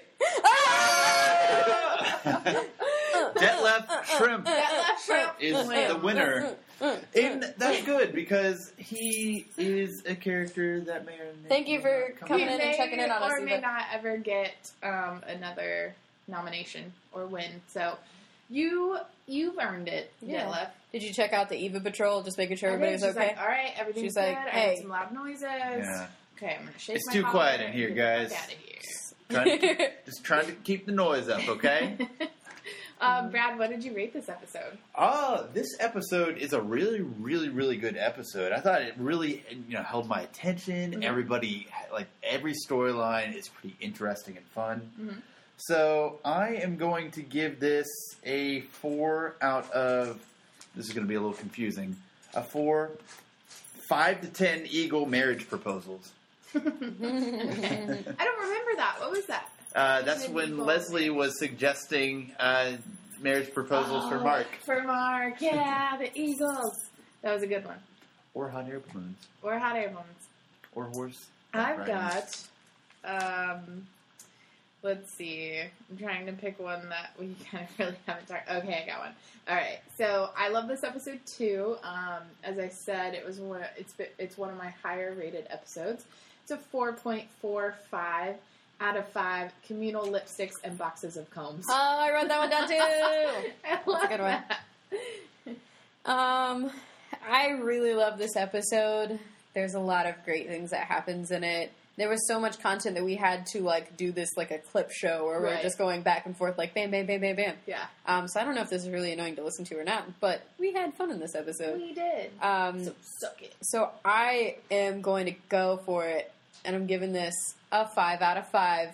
Ah! Detlef Shrimp Detlef Shrimp is the winner. And that's good because he is a character that may or may Thank you for not come coming He in and may checking in on us. or may Eva. not ever get um, another nomination or win. So you you've earned it, Yeah. Detlef. Did you check out the Eva Patrol? Just making sure I did. everybody's She's okay. like, all right, everything's She's good. like, I hey. heard some loud noises. Yeah. Okay, I'm gonna shake It's my too collar quiet in and here, get guys. the fuck outta here. Trying to, just trying to keep the noise up, okay? um, Brad, what did you rate this episode? Oh, this episode is a really, really, really good episode. I thought it really, you know, held my attention. Mhm. Everybody, like, every storyline is pretty interesting and fun. Mhm. So I am going to give this a four out of, this is going to be a little confusing, a four five to ten Eagle marriage proposals. I don't remember that. What was that? Uh, that's Ten when Eagle. Leslie was suggesting uh, marriage proposals for Oh, Mark. For Mark, yeah, the Eagles. That was a good one. Or hot air balloons. Or hot air balloons. Or horse. I've riding. got, um, let's see. I'm trying to pick one that we kind of really haven't talked. Okay, I got one. All right. So I love this episode too. Um, as I said, it was one. It's it's one of my higher rated episodes. It's a four point four five out of five. Communal lipsticks and boxes of combs. Oh, I wrote that one down too. I love a good one. that. Um, I really love this episode. There's a lot of great things that happens in it. There was so much content that we had to like do this like a clip show where we're Right. just going back and forth like bam, bam, bam, bam, bam. Yeah, Um, so I don't know if this is really annoying to listen to or not, but we had fun in this episode. we did. Um, So suck it. so I am going to go for it, and I'm giving this a five out of five.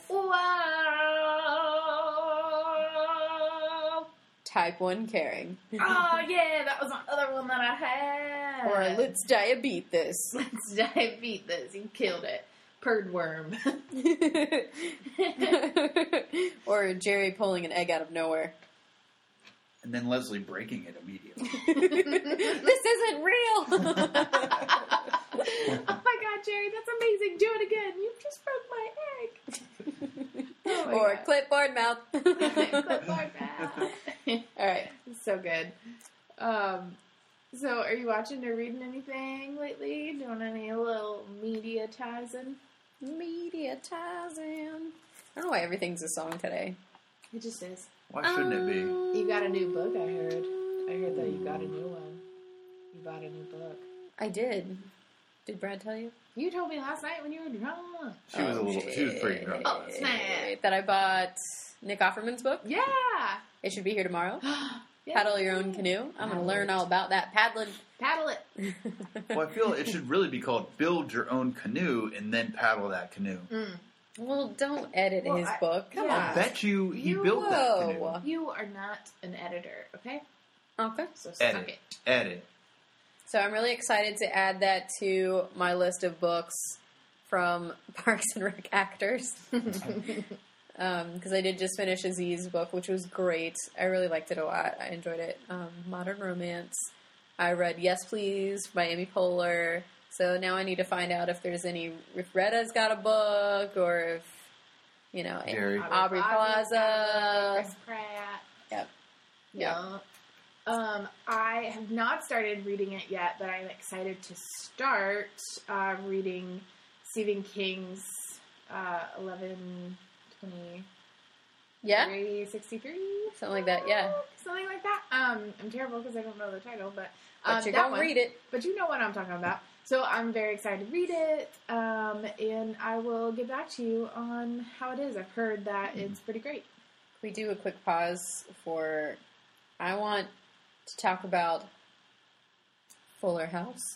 Wow. Type one caring. Oh yeah, that was my other one that I had. Or let's die beat this. let's dive beat this. You killed it. Purd worm. Or Jerry pulling an egg out of nowhere. And then Leslie breaking it immediately. This isn't real. Oh my god, Jerry, that's amazing. Do it again. You just broke my egg. Oh my Or God. clipboard mouth. Clipboard mouth. All right. So good. Um, so, are you watching or reading anything lately? Doing any little media ties-in? Media ties in. I don't know why everything's a song today. It just is. Why shouldn't it be? You got a new book, I heard. I heard that you got a new one. You bought a new book. I did. Did Brad tell you? You told me last night when you were drunk. She was a little. She was pretty drunk. Oh, snap. That I bought Nick Offerman's book. Yeah. It should be here tomorrow. Yeah. Paddle your own canoe. I'm going to learn all about that paddling. Paddle it. Well, I feel it should really be called "Build Your Own Canoe" and then paddle that canoe. Mm. Well, don't edit Well, his I- book. Come yeah. I bet you he You built that canoe. Whoa. You are not an editor, okay? on. Okay. So suck Edit. it. Edit. So I'm really excited to add that to my list of books from Parks and Rec actors. Because I did just finish Aziz's book, which was great. I really liked it a lot. I enjoyed it. Um, Modern Romance. I read Yes Please by Amy Poehler. So now I need to find out if there's any, if Retta's got a book or if, you know, Jerry. Aubrey Plaza's got a book, Plaza. Chris Pratt. Yep. Yeah. Um, I have not started reading it yet, but I'm excited to start uh, reading Stephen King's uh, eleven twenty-three Yeah? sixty-three Something like that, yeah. Something like that. Um, I'm terrible because I don't know the title, but um, But you're that going one. to read it. But you know what I'm talking about. So I'm very excited to read it, um, and I will get back to you on how it is. I've heard that it's pretty great. We do a quick pause for, I want to talk about Fuller House.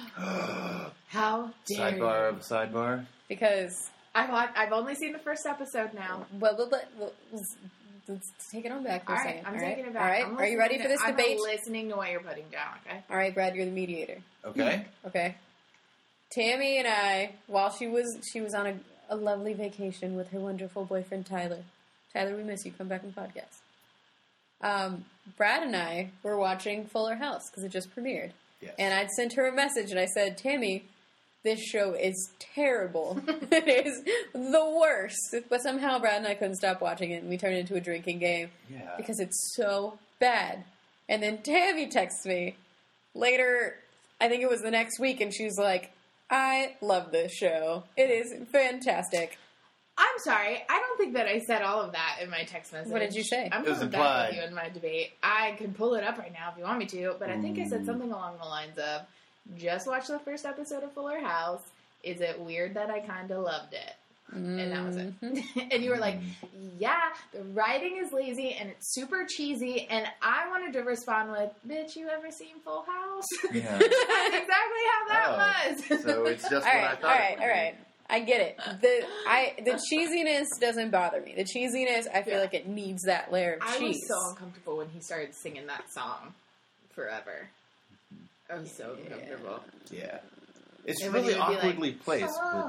How dare Sidebar you? of a sidebar. Because, I've, wa- I've only seen the first episode now. well, well, well, well, let's, let's take it on back for All a right, second. I'm all taking right? it back. All right, I'm are you ready listening for this to, debate? I'm listening to what you're putting down, okay? All right, Brad, you're the mediator. Okay. Okay. Tammy and I, while she was she was on a, a lovely vacation with her wonderful boyfriend Tyler. Tyler, we miss you. Come back and podcast. Um, Brad and I were watching Fuller House because it just premiered. Yes. And I'd sent her a message and I said, Tammy, this show is terrible. It is the worst. But somehow Brad and I couldn't stop watching it and we turned it into a drinking game Yeah. because it's so bad. And then Tammy texts me later, I think it was the next week, and she's like, I love this show. It is fantastic. I'm sorry. I don't think that I said all of that in my text message. What did you say? I'm It was coming back implied. with you in my debate. I can pull it up right now if you want me to, but I think I said something along the lines of, just watch the first episode of Fuller House. Is it weird that I kind of loved it? And that was it. And you were like, yeah, the writing is lazy and it's super cheesy. And I wanted to respond with, bitch, you ever seen Full House? Yeah. That's exactly how that Oh, was. So it's just All what I right, thought. all it right, would all be. right. I get it. The I the cheesiness doesn't bother me. The cheesiness, I feel Yeah. like it needs that layer of I cheese. was so uncomfortable when he started singing that song forever. I was so uncomfortable. Yeah. It's And when really he would be awkwardly like, placed. But,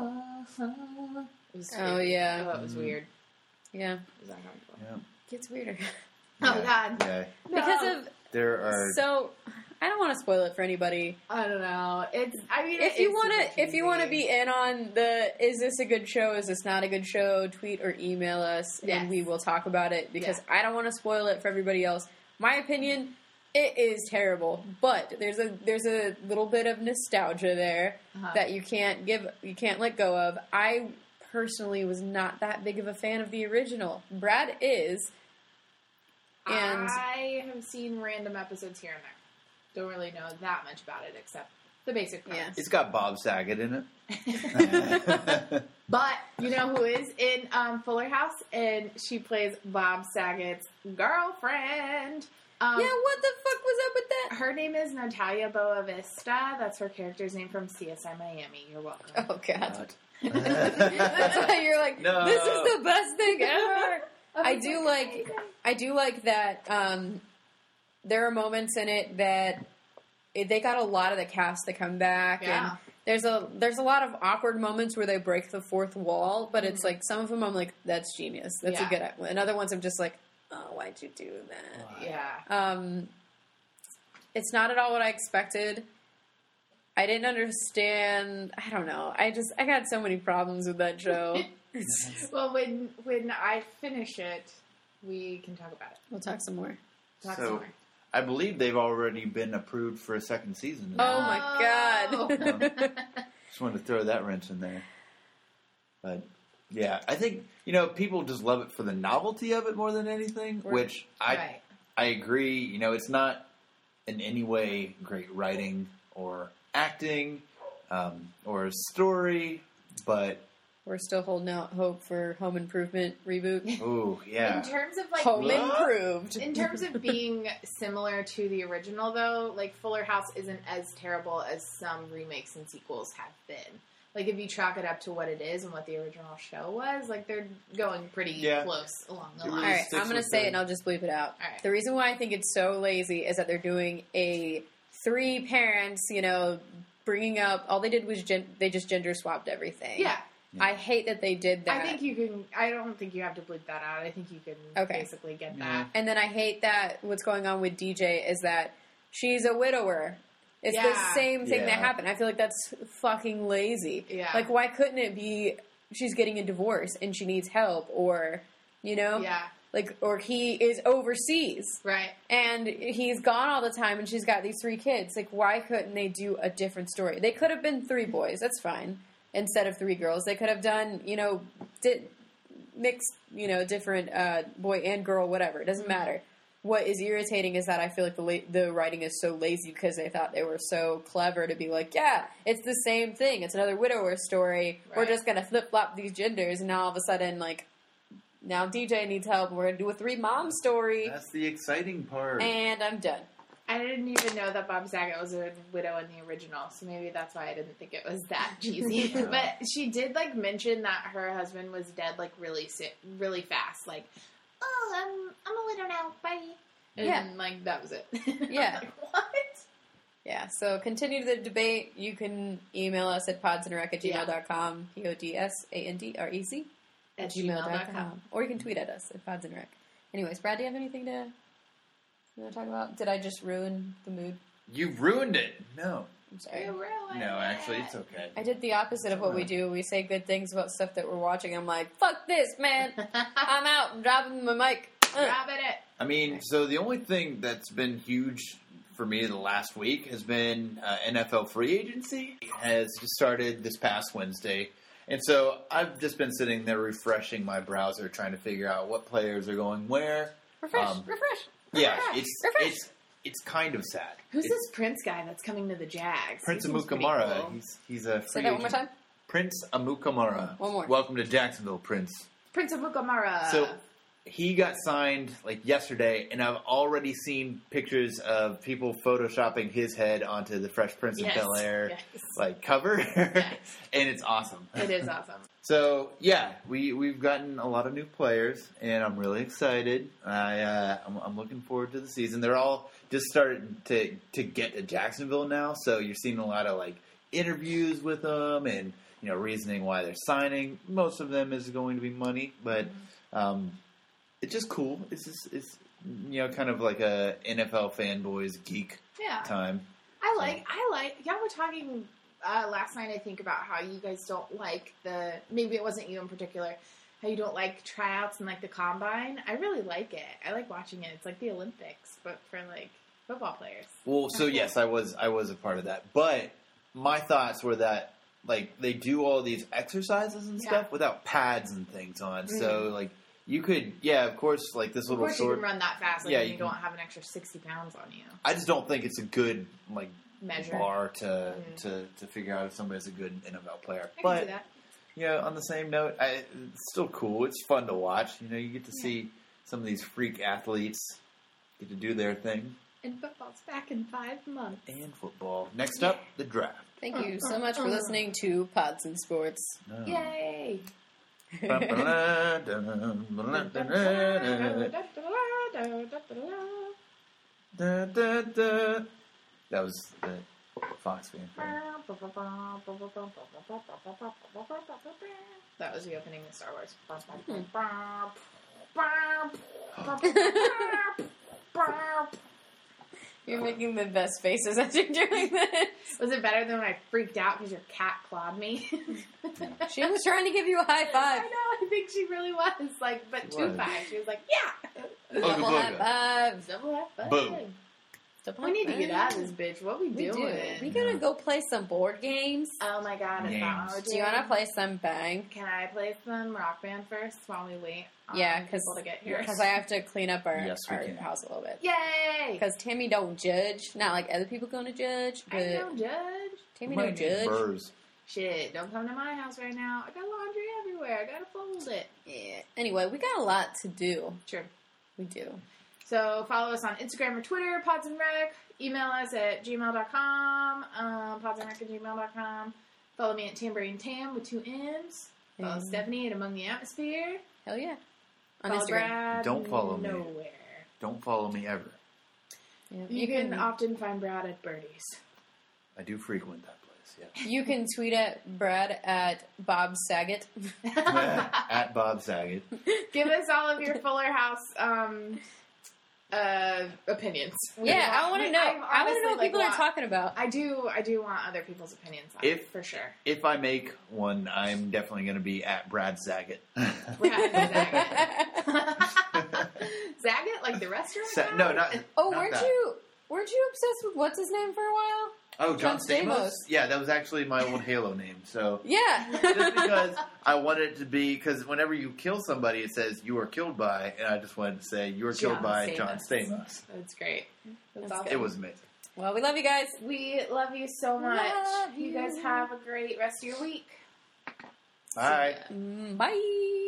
It was Oh, creepy. yeah. Oh, it was weird. Yeah. It was uncomfortable. yeah. Gets weirder. Oh, Yeah. God. Yeah. No. Because of... There are. So, I don't want to spoil it for anybody. I don't know. It's. I mean, If it you is want super to, if you want to cheesy. be in on the, is this a good show? Is this not a good show? Tweet or email us, Yes. and we will talk about it because Yeah. I don't want to spoil it for everybody else. My opinion, it is terrible, but there's a there's a little bit of nostalgia there Uh-huh. that you can't give, you can't let go of. I personally was not that big of a fan of the original. Brad is, and I have seen random episodes here and there. Don't really know that much about it except the basic premise. Yeah. It's got Bob Saget in it. But you know who is in um, Fuller House, and she plays Bob Saget's girlfriend. Um, yeah, what the fuck was up with that? Her name is Natalia Boavista. That's her character's name from C S I Miami. You're welcome. Oh god. What? That's why you're like, No. this is the best thing ever. Oh, I it's do so like, amazing. I do like that. Um, there are moments in it that it, they got a lot of the cast to come back, Yeah. and there's a there's a lot of awkward moments where they break the fourth wall. But it's Mhm. like some of them, I'm like, that's genius. That's Yeah. a good. And other ones, I'm just like, oh, why'd you do that? Yeah. Um, it's not at all what I expected. I didn't understand. I don't know. I just I got so many problems with that show. Well, when when I finish it, we can talk about it. We'll talk some more. Talk So- some more. I believe they've already been approved for a second season. Oh my god. Just wanted to throw that wrench in there. But yeah, I think you know people just love it for the novelty of it more than anything. Right. Which I Right. I agree. You know, it's not in any way great writing or acting um, or story, but We're still holding out hope for Home Improvement reboot. ooh, yeah. In terms of like Home being, Improved. in terms of being similar to the original, though, like Fuller House isn't as terrible as some remakes and sequels have been. Like if you chalk it up to what it is and what the original show was, like they're going pretty Yeah. close along the It All line. really right, sticks I'm going to with say the- it and I'll just bleep it out. All right. The reason why I think it's so lazy is that they're doing a three parents, you know, bringing up, all they did was gen- they just gender swapped everything. Yeah, I hate that they did that. I think you can. I don't think you have to bleep that out. I think you can Okay. basically get Yeah. that. And then I hate that what's going on with D J is that she's a widower. It's the Yeah. same thing that Yeah. happened. I feel like that's fucking lazy. Yeah. Like, why couldn't it be she's getting a divorce and she needs help, or, you know? Yeah, Like, or he is overseas right. and he's gone all the time and she's got these three kids. Like, why couldn't they do a different story? They could have been three boys. That's fine. Instead of three girls. They could have done, you know, did mixed, you know, different uh, boy and girl, whatever. It doesn't matter. What is irritating is that I feel like the la- the writing is so lazy because they thought they were so clever to be like, yeah, it's the same thing. It's another widower story. We're Right. just going to flip-flop these genders. And now all of a sudden, like, now D J needs help. And we're going to do a three-mom story. That's the exciting part. And I'm done. I didn't even know that Bob Saget was a widow in the original, so maybe that's why I didn't think it was that cheesy. But she did like mention that her husband was dead like really si- really fast, like, oh, I'm I'm a widow now, bye. And Yeah. like that was it. Yeah. Like, what? Yeah, so continue the debate. You can email us at podsandarec at gmail dot com, P O D S A N D R E C, At gmail dot gmail.com. com. Or you can tweet at us at podsandarec. Anyways, Brad, do you have anything to, you want to talk about? Did I just ruin the mood? You've ruined it. No. I'm sorry. You ruined No, actually, it. it's okay. I did the opposite of what we do. We say good things about stuff that we're watching. I'm like, fuck this, man. I'm out. I'm dropping my mic. Uh. Grab it. I mean, so the only thing that's been huge for me the last week has been uh, N F L free agency. It has just started this past Wednesday. And so I've just been sitting there refreshing my browser trying to figure out what players are going where. Refresh, Um, refresh. Yeah, Refresh, it's refresh. it's it's kind of sad. Who's It's this Prince guy that's coming to the Jags? Prince He seems pretty Amukamara. cool. He's he's a free Say that one more agent. time. Prince Amukamara. One more. Welcome to Jacksonville, Prince. Prince Amukamara. So he got signed like yesterday, and I've already seen pictures of people photoshopping his head onto the Fresh Prince Yes, of Bel Air yes. like cover, Yes. and it's awesome. It is awesome. So yeah, we we've gotten a lot of new players, and I'm really excited. I uh, I'm, I'm looking forward to the season. They're all just started to to get to Jacksonville now. So you're seeing a lot of like interviews with them and you know reasoning why they're signing. Most of them is going to be money, but um, it's just cool. It's just it's you know kind of like a N F L fanboys geek Yeah. time. I like, I like, y'all were talking uh, last night, I think, about how you guys don't like the, maybe it wasn't you in particular, how you don't like tryouts and like the combine. I really like it. I like watching it. It's like the Olympics, but for like football players. Well, so yes, I was I was a part of that, but my thoughts were that like they do all these exercises and Yeah. stuff without pads and things on. Mhm. So like you could, yeah, of course, like this Of little course you short. can run that fast, like Yeah, when you you, can- don't have an extra sixty pounds on you. I just don't think it's a good like Measure. bar to Mhm. to to figure out if somebody's a good N F L player. I can But see that. you know, on the same note, I, it's still cool. It's fun to watch. You know, you get to Yeah. see some of these freak athletes get to do their thing. And football's back in five months. And football. Next up, the draft. Thank you so much for listening to Pods and Sports. Oh. Yay! Da, da, da. That was the Fox fan. That was the opening of Star Wars. You're making the best faces as you're doing this. Was it better than when I freaked out because your cat clawed me? She was trying to give you a high I five. know, I think she really was. Like, but She two was. five. She was like, yeah. Ooga Double high booga. five. Double high five. Boom. Double We need to high get five. out of this bitch. What we We doing? do. We gotta go play some board games. Oh my god, it's not Games. what we're Do you want to doing. play some Bang? Can I play some Rock Band first while we wait on Yeah, because people to get here? I have to clean up our, Yes, we our can. house a little bit. Yay! Because Tammy don't judge. Not like other people going to judge, I but don't judge. Tammy Might don't need judge. burrs. Shit, don't come to my house right now. I got laundry everywhere. I gotta fold it. Yeah. Anyway, we got a lot to do. Sure. We do. So follow us on Instagram or Twitter, Pods and Rec. Email us at gmail dot com, um, podsandrec at gmail dot com. Follow me at Tambourine Tam with two M's. Follow And- Stephanie at Among the Atmosphere. Hell yeah. On Follow Instagram. Brad. Don't follow me. Nowhere. Don't follow me ever. Yeah. You, can, often find Brad at Birdie's. I do frequent that place, yes. You can tweet at Brad at Bob Saget. At Bob Saget. Give us all of your Fuller House um, uh, opinions. Yeah, I want to know. I want to honestly, know what like, people are want- talking about. I do. I do want other people's opinions on If- it for sure. If I make one, I'm definitely going to be at Brad Saget. Brad Zagat. Zagat, like the restaurant? Sa- guy? no, not. Oh, not weren't that. you weren't you obsessed with what's his name for a while? Oh, John, John Stamos? Stamos. Yeah, that was actually my old Halo name. So Yeah. just because I wanted it to be, because whenever you kill somebody, it says you were killed by, and I just wanted to say you were killed John by Stamos. John Stamos. That's great. That's That's awesome. It was amazing. Well, we love you guys. We love you so much. Love You guys you. have a great rest of your week. Bye. Mm, bye.